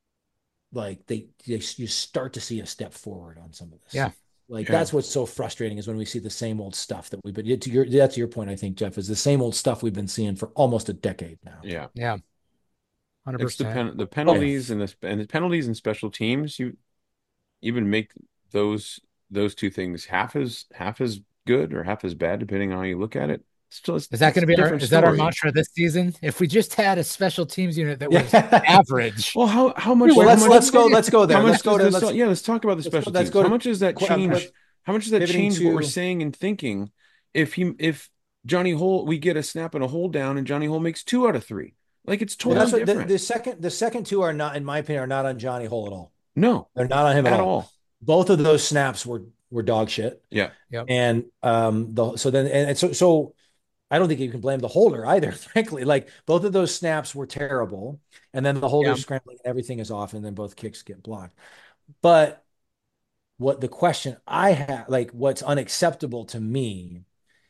like they, they you start to see a step forward on some of this. Yeah. Like Yeah. that's what's so frustrating is when we see the same old stuff that we've been to your that's your point I think, Jeff, is the same old stuff we've been seeing for almost a decade now. Yeah. Yeah. one hundred It's the percent. pen, the penalties and the and the penalties and special teams. You even make those those two things half as half as good or half as bad depending on how you look at it. Still, it's, Is that going to be our, different is that our story. mantra this season? If we just had a special teams unit that was Yeah. average. Well, how how much? Well, how let's much- let's go let's go there. How Let's much go does to this? let's, yeah, let's talk about the let's go- special let's teams. go to- How much does that qu- uh, change? put- How much does that pivoting change what we're to- saying and thinking? If he if Johnny Hole, we get a snap and a hold down, and Johnny Hole makes two out of three. Like it's Well, totally that's what the, different. the second the second two are not, in my opinion, are not on Johnny Hole at all. no, They're not on him at, at all. all. Both of those snaps were were dog shit. Yeah, And um the so then and, and so so I don't think you can blame the holder either, frankly. Like both of those snaps were terrible. And then the holder Yeah. scrambling, everything is off, and then both kicks get blocked. But what the question I have, like what's unacceptable to me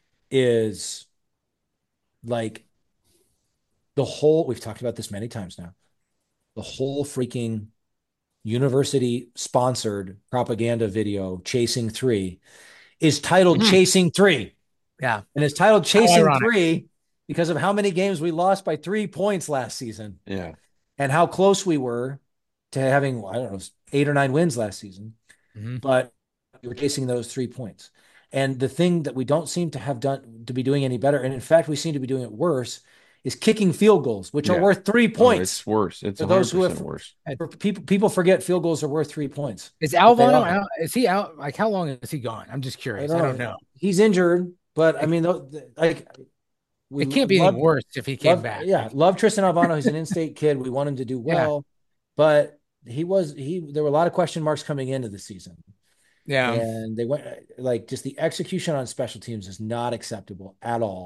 is like the whole, we've talked about this many times now, the whole freaking university sponsored propaganda video, Chasing Three, is titled Mhm. Chasing Three. Yeah. And it's titled Chasing ironic. Three because of how many games we lost by three points last season yeah. and how close we were to having, I don't know, eight or nine wins last season. Mhm. But we were chasing those three points. And the thing that we don't seem to have done to be doing any better, and in fact, we seem to be doing it worse, is kicking field goals, which Yeah. are worth three Oh, points. it's worse. It's For a those hundred who percent have- worse. For people people forget field goals are worth three points. Is But they Alvaro are. out? Is he out? Like, how long is he gone? I'm just curious. I don't know. He's injured, but I mean, th- th- like we It can't be love- any worse if he came love- back. Yeah, love Tristan Albano. He's an in-state kid. We want him to do well, but he was he. There were a lot of question marks coming into the season. Yeah. And they went like just the execution on special teams is not acceptable at all.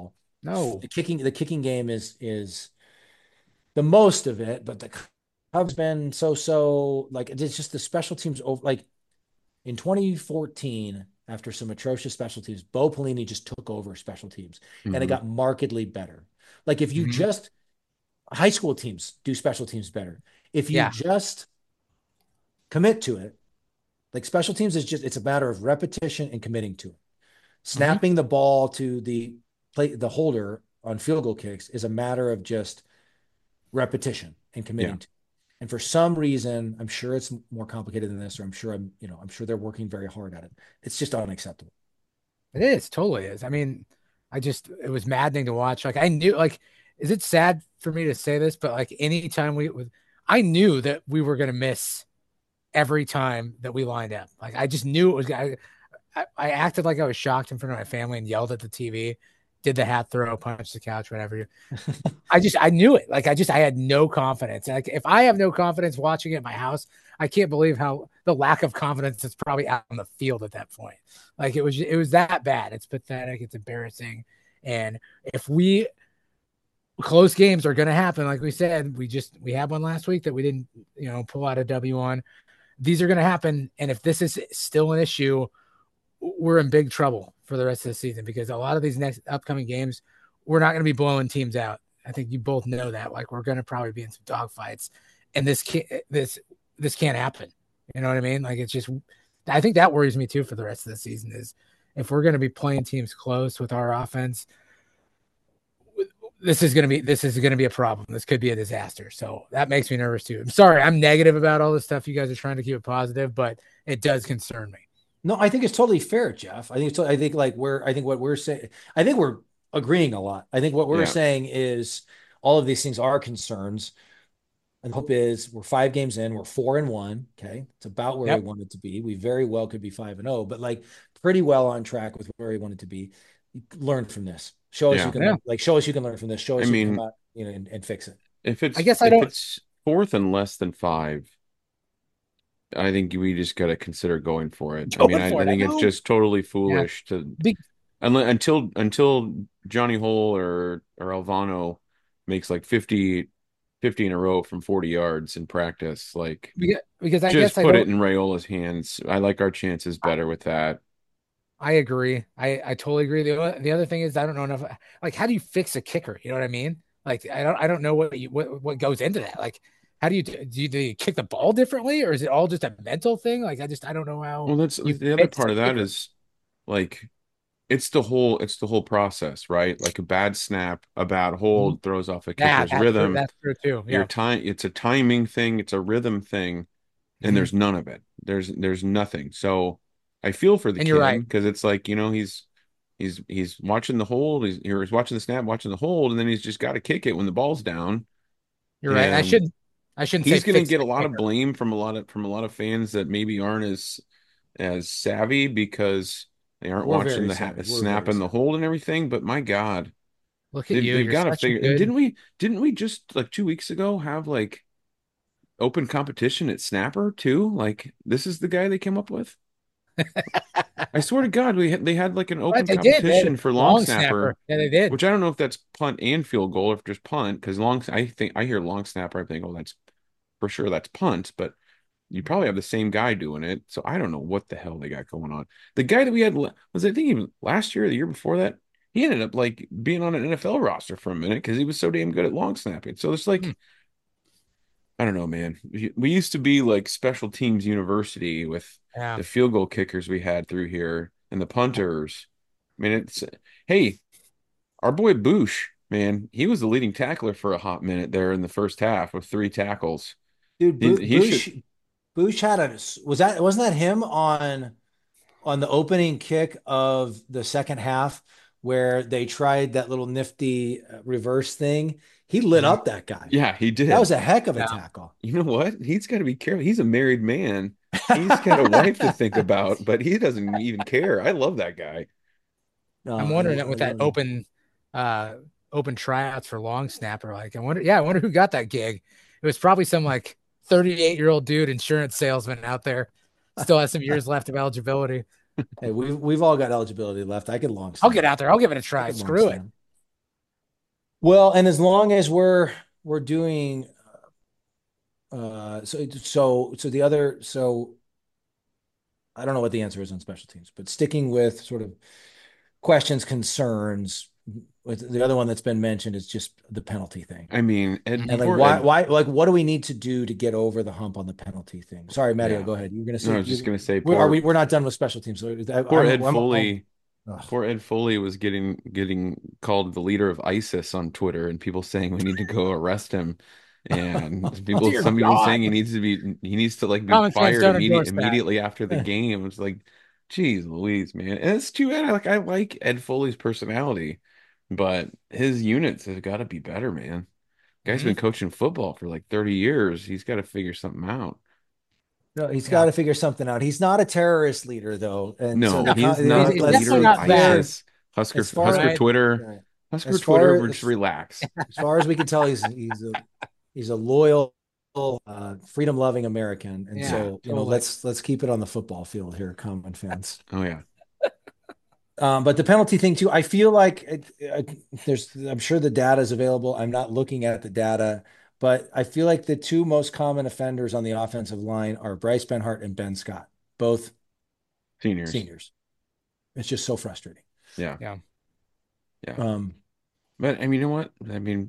No. The kicking the kicking game is is the most of it, but the Cubs been so so like it's just the special teams over like in twenty fourteen after some atrocious special teams, Bo Pelini just took over special teams and it Mhm. got markedly better. Like if you Mhm. just high school teams do special teams better. If you Yeah. just commit to it, like special teams is just it's a matter of repetition and committing to it. Snapping the ball to the play the holder on field goal kicks is a matter of just repetition and Yeah. committing to. And for some reason, I'm sure it's more complicated than this, or I'm sure I'm, you know, I'm sure they're working very hard at it. It's just unacceptable. It is, totally is. I mean, I just it was maddening to watch. Like I knew, like, is it sad for me to say this, but like anytime we with I knew that we were gonna miss every time that we lined up. Like I just knew it was I, I, I acted like I was shocked in front of my family and yelled at the T V, did the hat throw, punched the couch, whatever. I just I knew it. Like I just I had no confidence. Like if I have no confidence watching it at my house, I can't believe how the lack of confidence is probably out on the field at that point. Like it was it was that bad. It's pathetic. It's embarrassing. And if we close games are going to happen, like we said, we just we had one last week that we didn't, you know, pull out a W on. These are going to happen, and if this is still an issue, we're in big trouble for the rest of the season because a lot of these next upcoming games, we're not going to be blowing teams out. I think you both know that. Like we're going to probably be in some dogfights, and this can't this this can't happen. You know what I mean? Like it's just, I think that worries me too for the rest of the season. Is if we're going to be playing teams close with our offense, this is going to be this is going to be a problem. This could be a disaster. So that makes me nervous too. I'm sorry, I'm negative about all this stuff. You guys are trying to keep it positive, but it does concern me. No, I think it's totally fair, Jeff. I think it's, I think like we're, I think what we're saying, I think we're agreeing a lot. I think what we're Yeah. saying is all of these things are concerns. And the hope is we're five games in, we're four and one. Okay. It's about where Yep. we wanted to be. We very well could be five and oh, but like pretty well on track with where we wanted to be. Learn from this. Show us Yeah. you can Yeah. learn, like show us you can learn from this. Show us I you mean, can come out, you know, and, and fix it. If it's I guess I if don't- it's fourth and less than five, I think we just got to consider going for it. I Going mean, I, for I it, think I it's know. just totally foolish to Big- unle- until until Johnny Hole or or Alvano makes like fifty, fifty in a row from forty yards in practice. Like Because, because I just guess I put don't, it in Rayola's hands. I like our chances better with that. I agree. I, I totally agree. The, o- the other thing is I don't know enough. Like, how do you fix a kicker? You know what I mean? Like, I don't I don't know what you, what what goes into that. Like, how do you do you, do you kick the ball differently, or is it all just a mental thing? Like, I just I don't know how. Well, that's you the other fix part a of that kicker. is like it's the whole it's the whole process, right? Like a bad snap, a bad hold throws off a Yeah, kicker's that's true. rhythm. That's true too. Your Yeah. time, it's a timing thing, it's a rhythm thing, and Mhm. there's none of it. There's there's nothing. So I feel for the And you're kid right. because it's like, you know, he's he's he's watching the hold, he's he's watching the snap, watching the hold, and then he's just got to kick it when the ball's down. You're right. I And shouldn't I shouldn't he's say going to fix get a the lot of kicker. blame from a lot of from a lot of fans that maybe aren't as as savvy because they aren't We're watching very the savvy. ha- We're snap very and the savvy. hold and everything. But my God, Look at they, you. they've You're got to such a figure. good. And didn't we didn't we just like two weeks ago have like open competition at snapper too? Like this is the guy they came up with. I swear to God, we had, they had like an But open they did. They had competition a for long long snapper, snapper. Yeah, they did. which I don't know if that's punt and field goal or if just punt because long. I think I hear long snapper. I think, oh, that's for sure that's punt, but you probably have the same guy doing it. So I don't know what the hell they got going on. The guy that we had was I think even last year or the year before that, he ended up like being on an N F L roster for a minute because he was so damn good at long snapping. So it's like, Hmm. I don't know, man. We, we used to be like special teams university with Yeah. the field goal kickers we had through here and the punters. I mean, it's hey, our boy Boosh, man, he was the leading tackler for a hot minute there in the first half with three tackles. Dude, He, Bo- he Boosh, should. Boosh had a was that wasn't that him on on the opening kick of the second half where they tried that little nifty uh, reverse thing? He lit Mhm. up that guy. Yeah, he did. That was a heck of a Yeah. tackle. You know what? He's got to be careful. He's a married man. He's got a wife to think about, but he doesn't even care. I love that guy. No, I'm I- wondering I that with love that him. open uh open tryouts for long snapper. Like I wonder, yeah, I wonder who got that gig. It was probably some like thirty-eight year old dude, insurance salesman out there. Still has some years left of eligibility. Hey, we've we've all got eligibility left. I could long I'll snap. get out there. I'll give it a I try. could long Screw it. snap. Well, and as long as we're we're doing uh so so so the other so I don't know what the answer is on special teams, but sticking with sort of questions, concerns, with the other one that's been mentioned is just the penalty thing. I mean, Ed, And like poor why Ed. why like what do we need to do to get over the hump on the penalty thing? Sorry, Mario, Yeah. go ahead. You're gonna No, I say was just you gonna say we are poor we we're not done with special teams. So I, poor I'm, Ed I'm, I'm Foley. ugh. Poor Ed Foley was getting getting called the leader of ISIS on Twitter, and people saying we need to go arrest him, and Oh, people dear some people God. saying he needs to be he needs to like be Common fans fired don't immediate endorse that. immediately after the game. It's like, geez, Louise, man, and it's too bad. Like I like Ed Foley's personality, but his units have got to be better, man. Guy's been Mhm. coaching football for like thirty years. He's got to figure something out. No, he's got Yeah. to figure something out. He's not a terrorist leader though. And so No, the No, he is he's, not con- the he's let's leader definitely of be not bad. clear ISIS. Husker as far Husker Right. Twitter, right, Husker as Twitter, far would just as relax. as far as we can tell, he's he's a he's a loyal, uh, freedom-loving American, and Yeah, Yeah. so you know totally. let's let's keep it on the football field here, common fans. Oh yeah. Um, but the penalty thing too, I feel like it, it, there's, I'm sure the data is available. I'm not looking at the data, but I feel like the two most common offenders on the offensive line are Bryce Benhart and Ben Scott, both Seniors. seniors. It's just so frustrating. Yeah. Yeah. Yeah. Um, But I mean, you know what? I mean,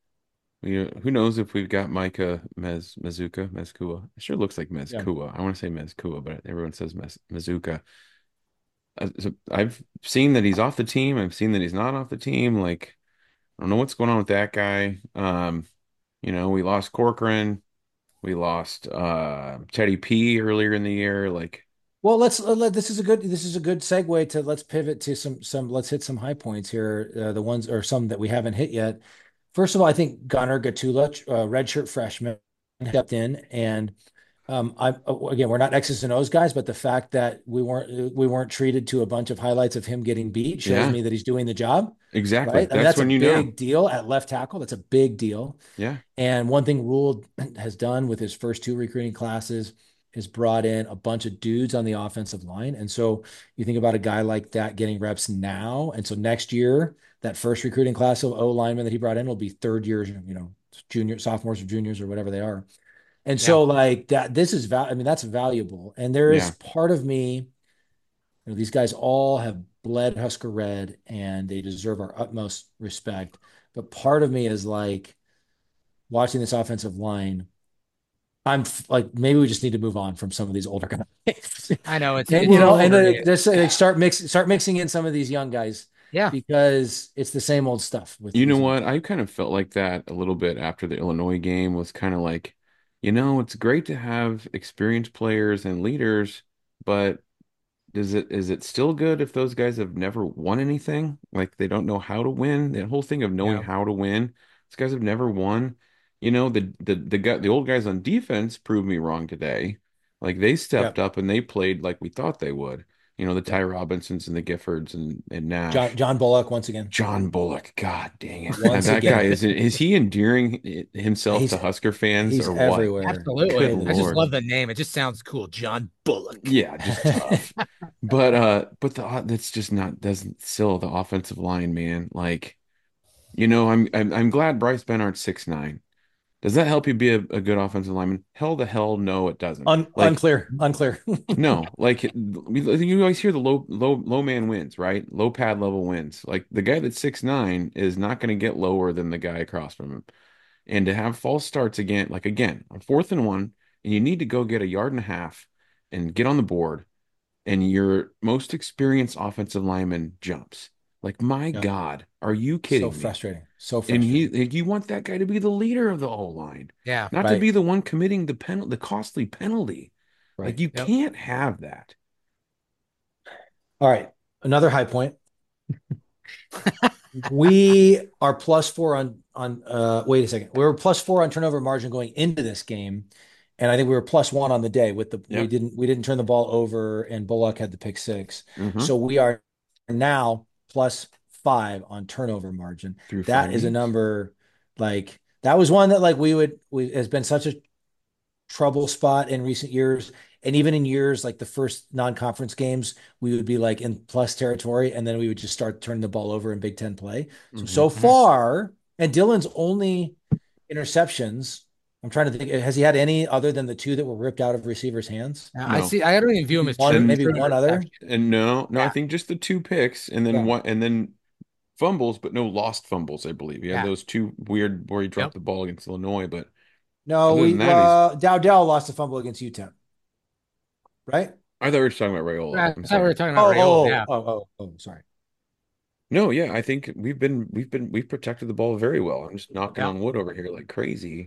we, who knows if we've got Micah Mez Mazuka Mezcua. It sure looks like yeah. Mezcua. I want to say Mezcua, but everyone says Mez, Mazuka. Uh, so I've seen that he's off the team. I've seen that he's not off the team. Like, I don't know what's going on with that guy. Um, you know, we lost Corcoran. We lost uh Teddy P earlier in the year. Like, Well, let's uh, let this is a good this is a good segue to let's pivot to some some let's hit some high points here. Uh, the ones or some that we haven't hit yet. First of all, I think Gunnar Gatula, uh, redshirt freshman, stepped in, and um, I again we're not X's and O's guys, but the fact that we weren't we weren't treated to a bunch of highlights of him getting beat shows yeah, me that he's doing the job, exactly. right? I mean That's that's a when you know. big deal at left tackle. That's a big deal. Yeah, And one thing Rule has done with his first two recruiting classes is brought in a bunch of dudes on the offensive line. And so you think about a guy like that getting reps now. And so next year, that first recruiting class of O linemen that he brought in will be third years, you know, junior, sophomores or juniors or whatever they are. And Yeah. so like that, this is val. I mean, that's valuable. And there is yeah, part of me, you know, these guys all have bled Husker Red and they deserve our utmost respect. But part of me is like, watching this offensive line, I'm f- like, maybe we just need to move on from some of these older guys. I know it's, And it's you know, and uh, infuriating. just like, start mix start mixing in some of these young guys Yeah. because it's the same old stuff with you know these young. what? I kind of felt like that a little bit after the Illinois game was kind of like, you know, it's great to have experienced players and leaders, but does it is it still good if those guys have never won anything? Like they don't know how to win. The whole thing of knowing Yeah. how to win. These guys have never won. You know, the the the guy the old guys on defense proved me wrong today. Like they stepped Yep. up and they played like we thought they would. You know, the Ty Yep. Robinsons and the Giffords and and John Nash. John Bullock once again. John Bullock, God dang it. That, Once that guy again. is is he endearing himself He's to Husker fans he's or what? everywhere. Absolutely. Good Good I just Lord. love the name. It just sounds cool. John Bullock. Yeah, just tough. But uh but the that's just not doesn't still the offensive line, man. Like, you know, I'm I'm, I'm glad Bryce Benhart's six nine. Does that help you be a, a good offensive lineman? Hell the hell no, it doesn't. Un Like, unclear. Unclear. no, like you always hear the low low low man wins, right? Low pad level wins. Like the guy that's six nine is not going to get lower than the guy across from him. And to have false starts again, like again, on fourth and one, and you need to go get a yard and a half and get on the board, and your most experienced offensive lineman jumps. Like, my Yeah. God, are you So kidding me? frustrating. So And he, frustrating. you want that guy to be the leader of the whole line, Yeah. not to Right. be the one committing the penalty, the costly penalty. Like, Right. you Yep. can't have that. All right. Another high point. We are plus four on on uh wait a second. We were plus four on turnover margin going into this game. And I think we were plus one on the day with the we Yep. didn't we didn't turn the ball over and Bullock had the pick six. Mm-hmm. So we are now plus five on turnover margin. Through That five is a games. number like that was one that like we would we has been such a trouble spot in recent years. And even in years like the first non-conference games, we would be like in plus territory, and then we would just start turning the ball over in Big Ten play. So Mm-hmm. so far, And Dylan's only interceptions, I'm trying to think, has he had any other than the two that were ripped out of receivers' hands? Now, No. I see. I don't even view him as One, true. maybe true one other. interception. And no, no, I Yeah. think just the two picks and then Yeah. one and then fumbles, but no lost fumbles, I believe. He had Yeah. those two weird where he dropped Yep. the ball against Illinois, but No, other we than that, he's uh, Dowdell lost a fumble against U T E P, right? I thought we were talking about Rayola. I I'm thought we were sorry. talking Oh, about Rayola. oh, Yeah. oh, oh, oh, sorry. No, yeah, I think we've been we've been we've protected the ball very well. I'm just knocking Yeah. on wood over here like crazy.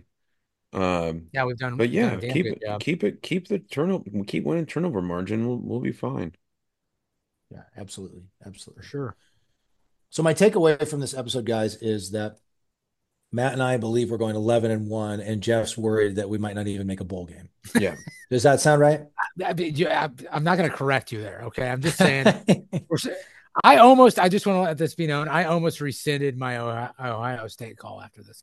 Um, Yeah, we've done. but we've done yeah, a damn keep good it, job. keep it, keep the turnover, keep winning turnover margin. We'll we'll be fine. Yeah, absolutely, absolutely. For sure. So my takeaway from this episode, guys, is that Matt and I believe we're going eleven and one, and Jeff's worried that we might not even make a bowl game. Yeah, Does that sound right? I mean, you- I- I'm not going to correct you there. Okay, I'm just saying. we're s- I almost. I just want to let this be known. I almost rescinded my Ohio, Ohio State call after this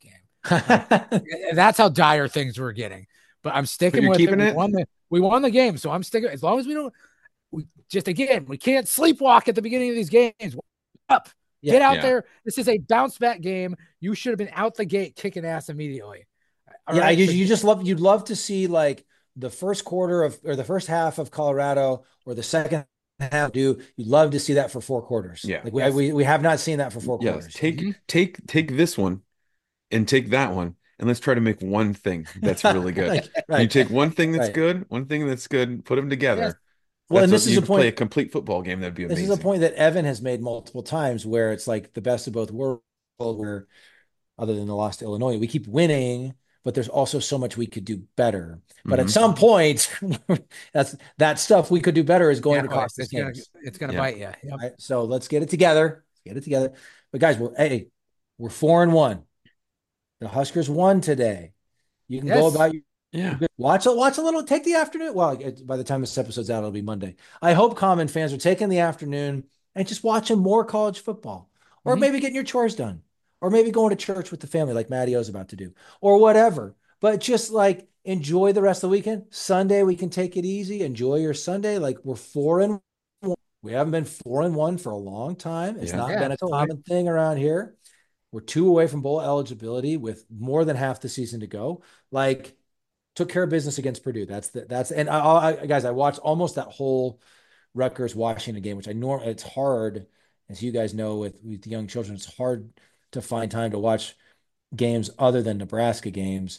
game. That's how dire things were getting. But I'm sticking you're with keeping it. We it? won the we won the game, so I'm sticking. As long as we don't, we just again, we can't sleepwalk at the beginning of these games. Wake up, Yeah. get out Yeah. there. This is a bounce back game. You should have been out the gate kicking ass immediately. All yeah, right? you, So you just love you'd love to see like the first quarter of or the first half of Colorado or the second half do. You'd love to see that for four quarters. Yeah. like we Yes. we, we have not seen that for four yes. quarters. Take Mhm. take take this one, and take that one, and let's try to make one thing that's really good. Like, You right. take one thing that's Right. good, one thing that's good, put them together. Yes. Well, That's and this a- is you a could play a point. complete football game. That'd be This amazing. is a point that Evan has made multiple times where it's like the best of both worlds, where other than the loss to Illinois, we keep winning, but there's also so much we could do better. But at Mhm. some point, that's that stuff we could do better is going Yeah, to cost us it's gonna games. it's gonna Yeah. bite you. Yep. Right? So let's get it together. Let's get it together. But guys, we're hey, we're four and one. The Huskers won today. You can go Yes. about your Yeah. watch a watch a little. Take the afternoon. Well, it, by the time this episode's out, it'll be Monday. I hope Common fans are taking the afternoon and just watching more college football, or Mhm. maybe getting your chores done, or maybe going to church with the family like Matty O's about to do, or whatever. But just like enjoy the rest of the weekend. Sunday we can take it easy. Enjoy your Sunday. Like we're four and one. We haven't been four and one for a long time. It's Yeah. not Yeah, been a totally. common thing around here. We're two away from bowl eligibility with more than half the season to go. Like, took care of business against Purdue. That's the, that's and I, I guys, I watched almost that whole Rutgers Washington game, which I know it's hard, as you guys know, with with young children, it's hard to find time to watch games other than Nebraska games.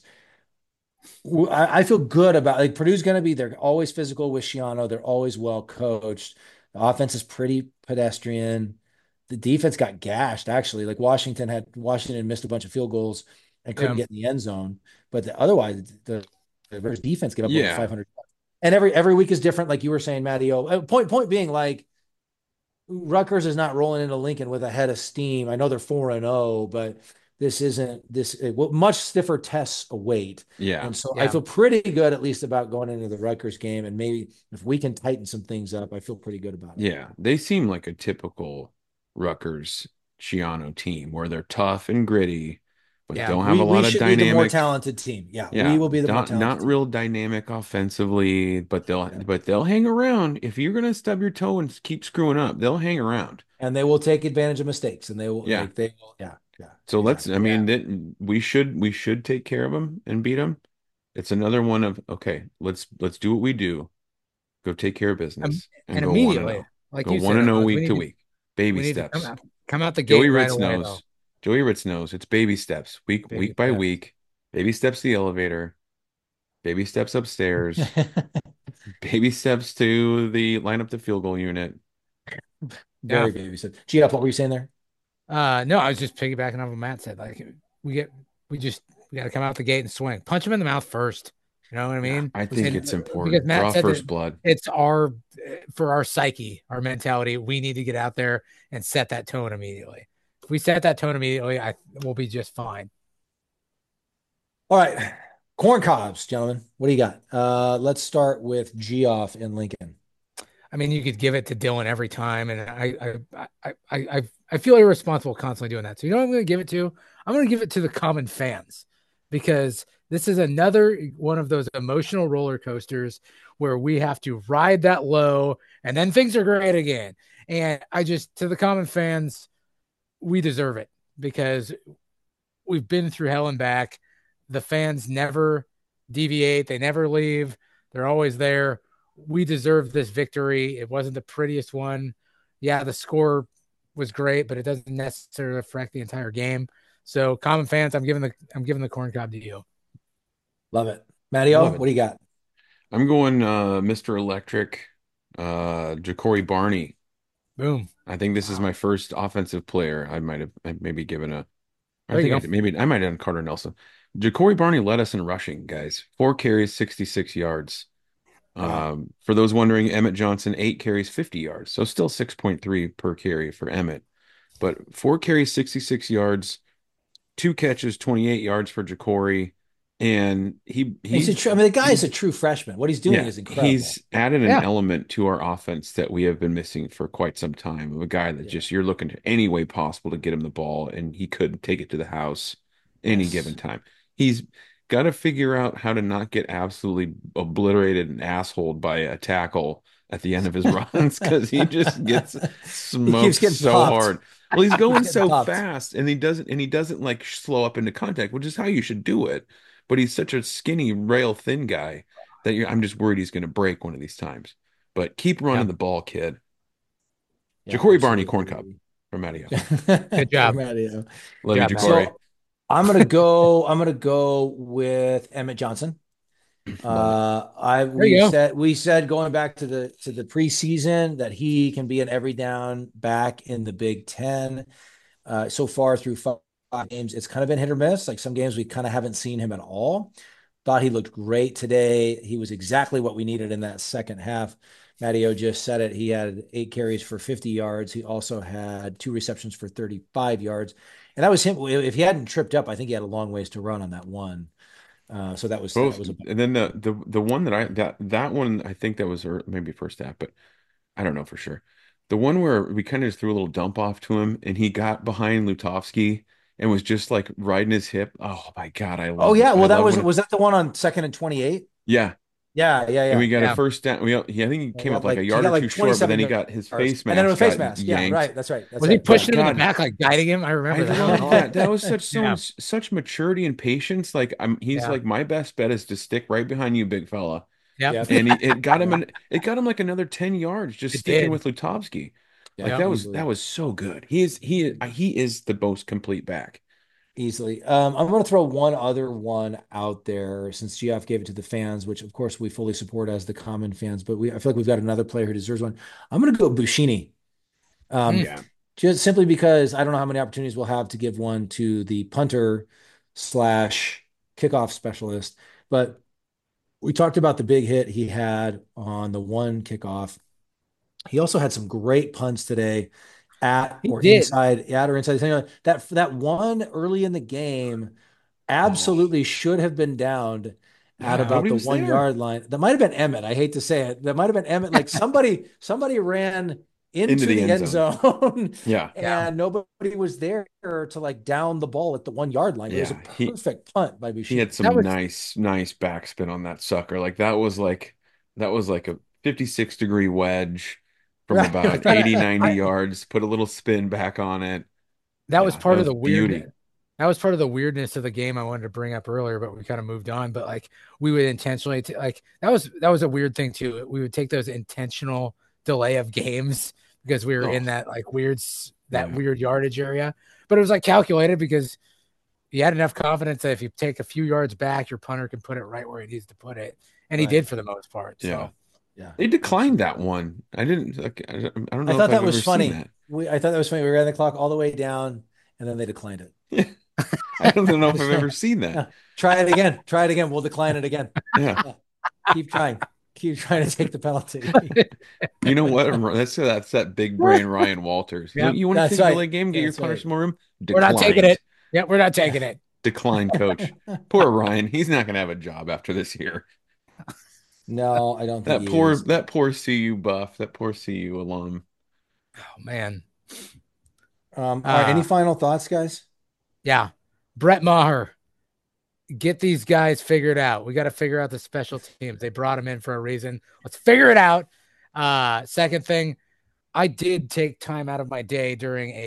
W- I, I feel good about like Purdue's going to be. They're always physical with Shiano. They're always well coached. The offense is pretty pedestrian. The defense got gashed actually. Like Washington had Washington missed a bunch of field goals and couldn't Yeah. get in the end zone. But the, otherwise, the, the Rutgers defense gave up Yeah. over five hundred. And every every week is different, like you were saying, Matty O. Uh, Point point being, like Rutgers is not rolling into Lincoln with a head of steam. I know they're four and zero, but this isn't this uh, well, much stiffer tests await. Yeah. And so I Yeah. feel pretty good, at least about going into the Rutgers game. And maybe if we can tighten some things up, I feel pretty good about it. Yeah. They seem like a typical Rutgers Shiano team where they're tough and gritty, but Yeah. don't have we, a lot we of should be the more dynamic. talented team. Yeah, Yeah, we will be the more not talented not team. real dynamic offensively, but they'll but they'll hang around. If you're gonna stub your toe and keep screwing up, they'll hang around. And they will take advantage of mistakes. And they will, Yeah. like, they will, yeah, yeah. So let's. exactly. I mean, that we should we should take care of them and beat them. It's another one of okay. Let's let's do what we do. Go take care of business and, and go one and immediately, zero. like Go you one said, and zero Alex, we week need to to- week. Baby we need to steps. come out, come out the gate Joey right Ritz away, knows. though. Joey Ritz knows. It's baby steps. Week Baby week by steps. week. Baby steps to the elevator. Baby steps upstairs. Baby steps to the line up the field goal unit. Very Yeah. baby said. G up, what were you saying there? Uh, no, I was just piggybacking off what Matt said. Like we get, we just we got to come out the gate and swing. Punch him in the mouth first. You know what I mean? I think And- it's because important. Matt Draw said first that blood. it's our for our psyche, our mentality. We need to get out there and set that tone immediately. If we set that tone immediately, I we'll be just fine. All right. Corn cobs, gentlemen. What do you got? Uh, let's start with Geoff in Lincoln. I mean, you could give it to Dylan every time, and I, I, I, I, I, I feel irresponsible constantly doing that. So you know what I'm going to give it to? I'm going to give it to the common fans, because this is another one of those emotional roller coasters where we have to ride that low, and then things are great again. And I just, to the common fans, we deserve it, because we've been through hell and back. The fans never deviate. They never leave. They're always there. We deserve this victory. It wasn't the prettiest one. Yeah, the score was great, but it doesn't necessarily affect the entire game. So, Common Fans, I'm giving the I'm giving the corn cob to you. Love it, Mattio. Love it. What do you got? I'm going uh, Mister Electric, uh, Ja'Cory Barney. Boom. I think this is my first offensive player. I might have maybe given a. I There you think I go. did, maybe I might have done Carter Nelson. Ja'Cory Barney led us in rushing, guys. Four carries, sixty-six yards. Wow. Um, for those wondering, Emmett Johnson, eight carries, fifty yards. So still six point three per carry for Emmett. But four carries, sixty-six yards, two catches, twenty-eight yards for Ja'Cory. And he He's a he's true, I mean, the guy is a true freshman. What he's doing yeah, is incredible. he's added an Yeah. element to our offense that we have been missing for quite some time. Of a guy that Yeah. just you're looking to any way possible to get him the ball, and he could take it to the house any Yes. given time. He's got to figure out how to not get absolutely obliterated and assholed by a tackle at the end of his runs because he just gets smoked getting so popped. hard. Well, he's going getting so popped. fast, and he doesn't and he doesn't like slow up into contact, which is how you should do it. But he's such a skinny, rail thin guy that you're, I'm just worried he's going to break one of these times. But keep running Yeah. the ball, kid. Yeah, Ja'Cory Barney, absolutely. corn cob from Mattio. Good job. Mattio. Love Yeah, you, man. Ja'Cory. So I'm gonna go. I'm gonna go with Emmett Johnson. Love Uh, I you we go. said we said going back to the to the preseason that he can be an every down back in the Big Ten. Uh, so far through five games, it's kind of been hit or miss. Like some games we kind of haven't seen him at all. Thought he looked great today. He was exactly what we needed in that second half. Matteo just said it. He had eight carries for fifty yards. He also had two receptions for thirty-five yards. And that was him. If he hadn't tripped up, I think he had a long ways to run on that one. Uh, so that was Both, that was a and then the the the one that I that that one I think that was ear- maybe first half, but I don't know for sure. The one where we kind of just threw a little dump off to him, and he got behind Lutovsky and was just like riding his hip. Oh my God, I love. Oh yeah, it. well I that love was when it- was that the one on second and twenty-eight? yeah. Yeah, yeah, And yeah. we got Yeah. a first down. We he, I think he He came got up like, like- a he yard got or like two short, but then he twenty-seven got his yards. face mask. And then it was face got mask. Yeah, yanked. right. That's right. That's Was right. he pushing him in God. the back, like guiding him? I I remember that. love that. That was such so Yeah. much, such maturity and patience. Like I'm, he's Yeah. like my best bet is to stick right behind you, big fella. Yep. Yeah. And he, it got him an, it got him like another ten yards just It sticking did. with Lutovsky. Yeah, Like that was easily. that was so good. He is he is he is the most complete back. Easily. Um, I'm going to throw one other one out there since G F gave it to the fans, which of course we fully support as the common fans, but we I feel like we've got another player who deserves one. I'm going to go Bushini. Um, Mm. Yeah. just simply because I don't know how many opportunities we'll have to give one to the punter slash kickoff specialist, but we talked about the big hit he had on the one kickoff. He also had some great punts today at He or did. inside, at or inside. That that one early in the game absolutely should have been downed at Yeah, about nobody the was one there. yard line. That might have been Emmett. I hate to say it. That might have been Emmett. Like somebody somebody ran into, the, end zone, Yeah. Yeah. and nobody was there to like down the ball at the one yard line. It was a Yeah, he- perfect punt by He Bushini. had some That was- nice, nice backspin on that sucker. Like that was like that was like a fifty-six degree wedge from Right, about right. eighty, ninety I- yards, put a little spin back on it. That was Yeah, part that of the was beauty. weirdness. That was part of the weirdness of the game I wanted to bring up earlier, but we kind of moved on. But like we would intentionally t- like that was that was a weird thing too. We would take those intentional delay of games because we were Oh. in that like weird s- that Yeah. weird yardage area. But it was like calculated because you had enough confidence that if you take a few yards back, your punter can put it right where he needs to put it, and he Right. did for the most part. So Yeah. Yeah. They declined that one. I didn't like. I don't I don't know I if thought that I've was ever seen funny. that. We, I thought that was funny. We ran the clock all the way down, and then they declined it. I don't know if I've ever seen that. Try it again. Try it again. We'll decline it again. Yeah. Keep trying. Keep trying to take the penalty. You know what? That's that's that big brain Ryan Walters. Yeah, you want to that's take a right. delay game, get your That's right. punter some more room? we're not taking Declined. it. Yeah, we're not taking it. Decline, coach. Poor Ryan. He's not going to have a job after this year. No, I don't think That he poor, is. that poor C U buff, that poor C U alum. Oh man. Um, all right, any Uh, final thoughts, guys? Yeah. Brett Maher, get these guys figured out. We got to figure out the special teams. They brought him in for a reason. Let's figure it out. Uh, second thing, I did take time out of my day during a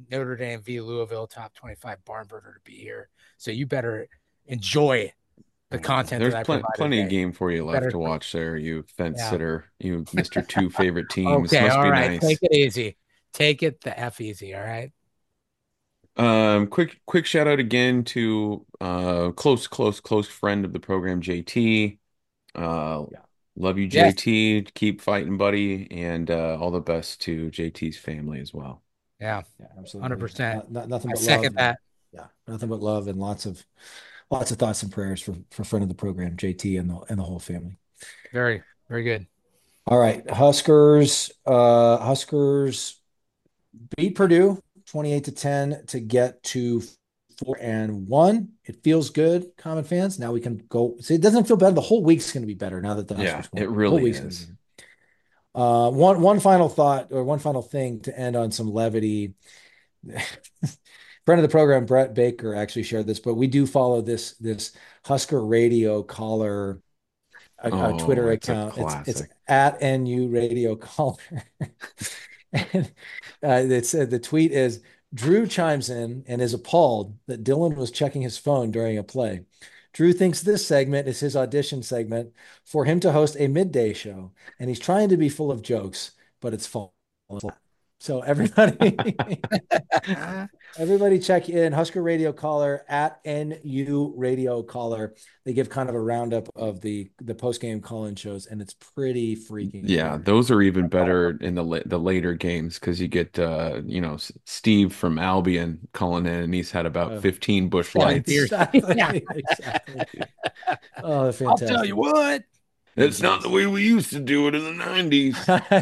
Notre Dame v. Louisville top twenty-five barn burner to be here. So you better enjoy the content. There's that I pl- plenty today. of game for you left better... to watch there, you fence yeah. sitter, you Mister Two favorite teams. Okay, Must all be right. nice. Take it easy. Take it the F easy, all right? Um, quick, quick shout out again to uh close, close, close friend of the program, J T. Uh, yeah. Love you, J T. Yes. Keep fighting, buddy, and uh, all the best to J T's family as well. Yeah, yeah, absolutely, hundred percent. Not, nothing but I second love. that. Yeah, nothing but love and lots of, lots of thoughts and prayers for for friend of the program, J T, and the and the whole family. Very, very good. All right, Huskers. Uh, Huskers beat Purdue twenty-eight to ten to get to four and one. It feels good, Common fans. Now we can go. See, it doesn't feel better. The whole week's going to be better now that the Huskers yeah, won. it really the is. Uh, one one final thought or one final thing to end on some levity. Friend of the program, Brett Baker, actually shared this, but we do follow this this Husker Radio Caller a, oh, a Twitter account. A it's, it's at N U Radio Caller. And uh, it's uh, the tweet is Drew chimes in and is appalled that Dylan was checking his phone during a play. Drew thinks this segment is his audition segment for him to host a midday show, and he's trying to be full of jokes, but it's falling flat. So everybody, everybody check in. Husker Radio Caller at N U Radio Caller. They give kind of a roundup of the the post game call-in shows, and it's pretty freaking. Yeah, weird. Those are even better in the la- the later games because you get uh, you know Steve from Albion calling in, and he's had about uh, fifteen Busch Lights. Exactly. exactly. Oh, fantastic! I'll tell you what. That's not the way we used to do it in the nineties.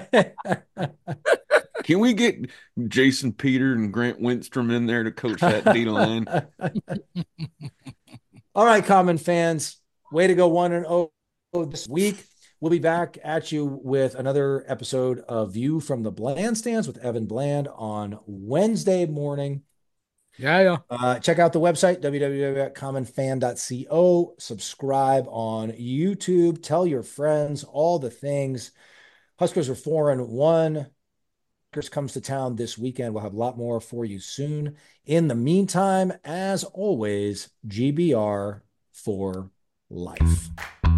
Can we get Jason Peter and Grant Winstrom in there to coach that D-line? All right, Common fans. Way to go one and oh this week. We'll be back at you with another episode of View from the Bland Stands with Evan Bland on Wednesday morning. Yeah, yeah. Uh, check out the website, w w w dot common fan dot co. Subscribe on YouTube. Tell your friends all the things. Huskers are four and one. Huskers comes to town this weekend. We'll have a lot more for you soon. In the meantime, as always, G B R for life.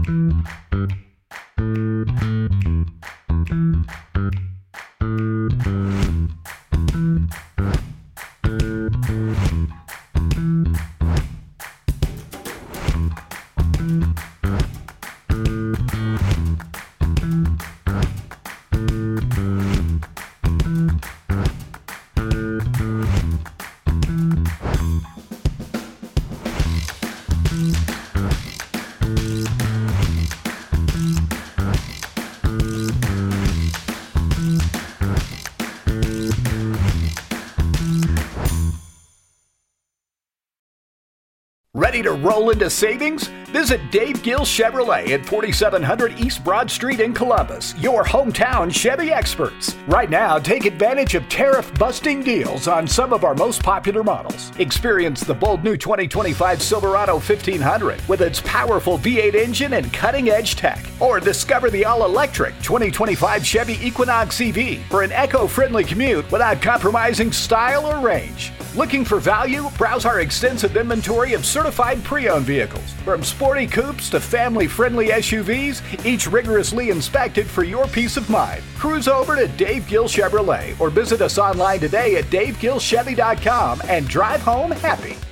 Ready to roll into savings? Visit Dave Gill Chevrolet at forty-seven hundred East Broad Street in Columbus, your hometown Chevy experts. Right now, take advantage of tariff-busting deals on some of our most popular models. Experience the bold new twenty twenty-five Silverado fifteen hundred with its powerful V eight engine and cutting-edge tech. Or discover the all-electric twenty twenty-five Chevy Equinox E V for an eco-friendly commute without compromising style or range. Looking for value? Browse our extensive inventory of certified pre-owned vehicles. From sporty coupes to family-friendly S U Vs, each rigorously inspected for your peace of mind. Cruise over to Dave Gill Chevrolet or visit us online today at dave gill chevy dot com and drive home happy.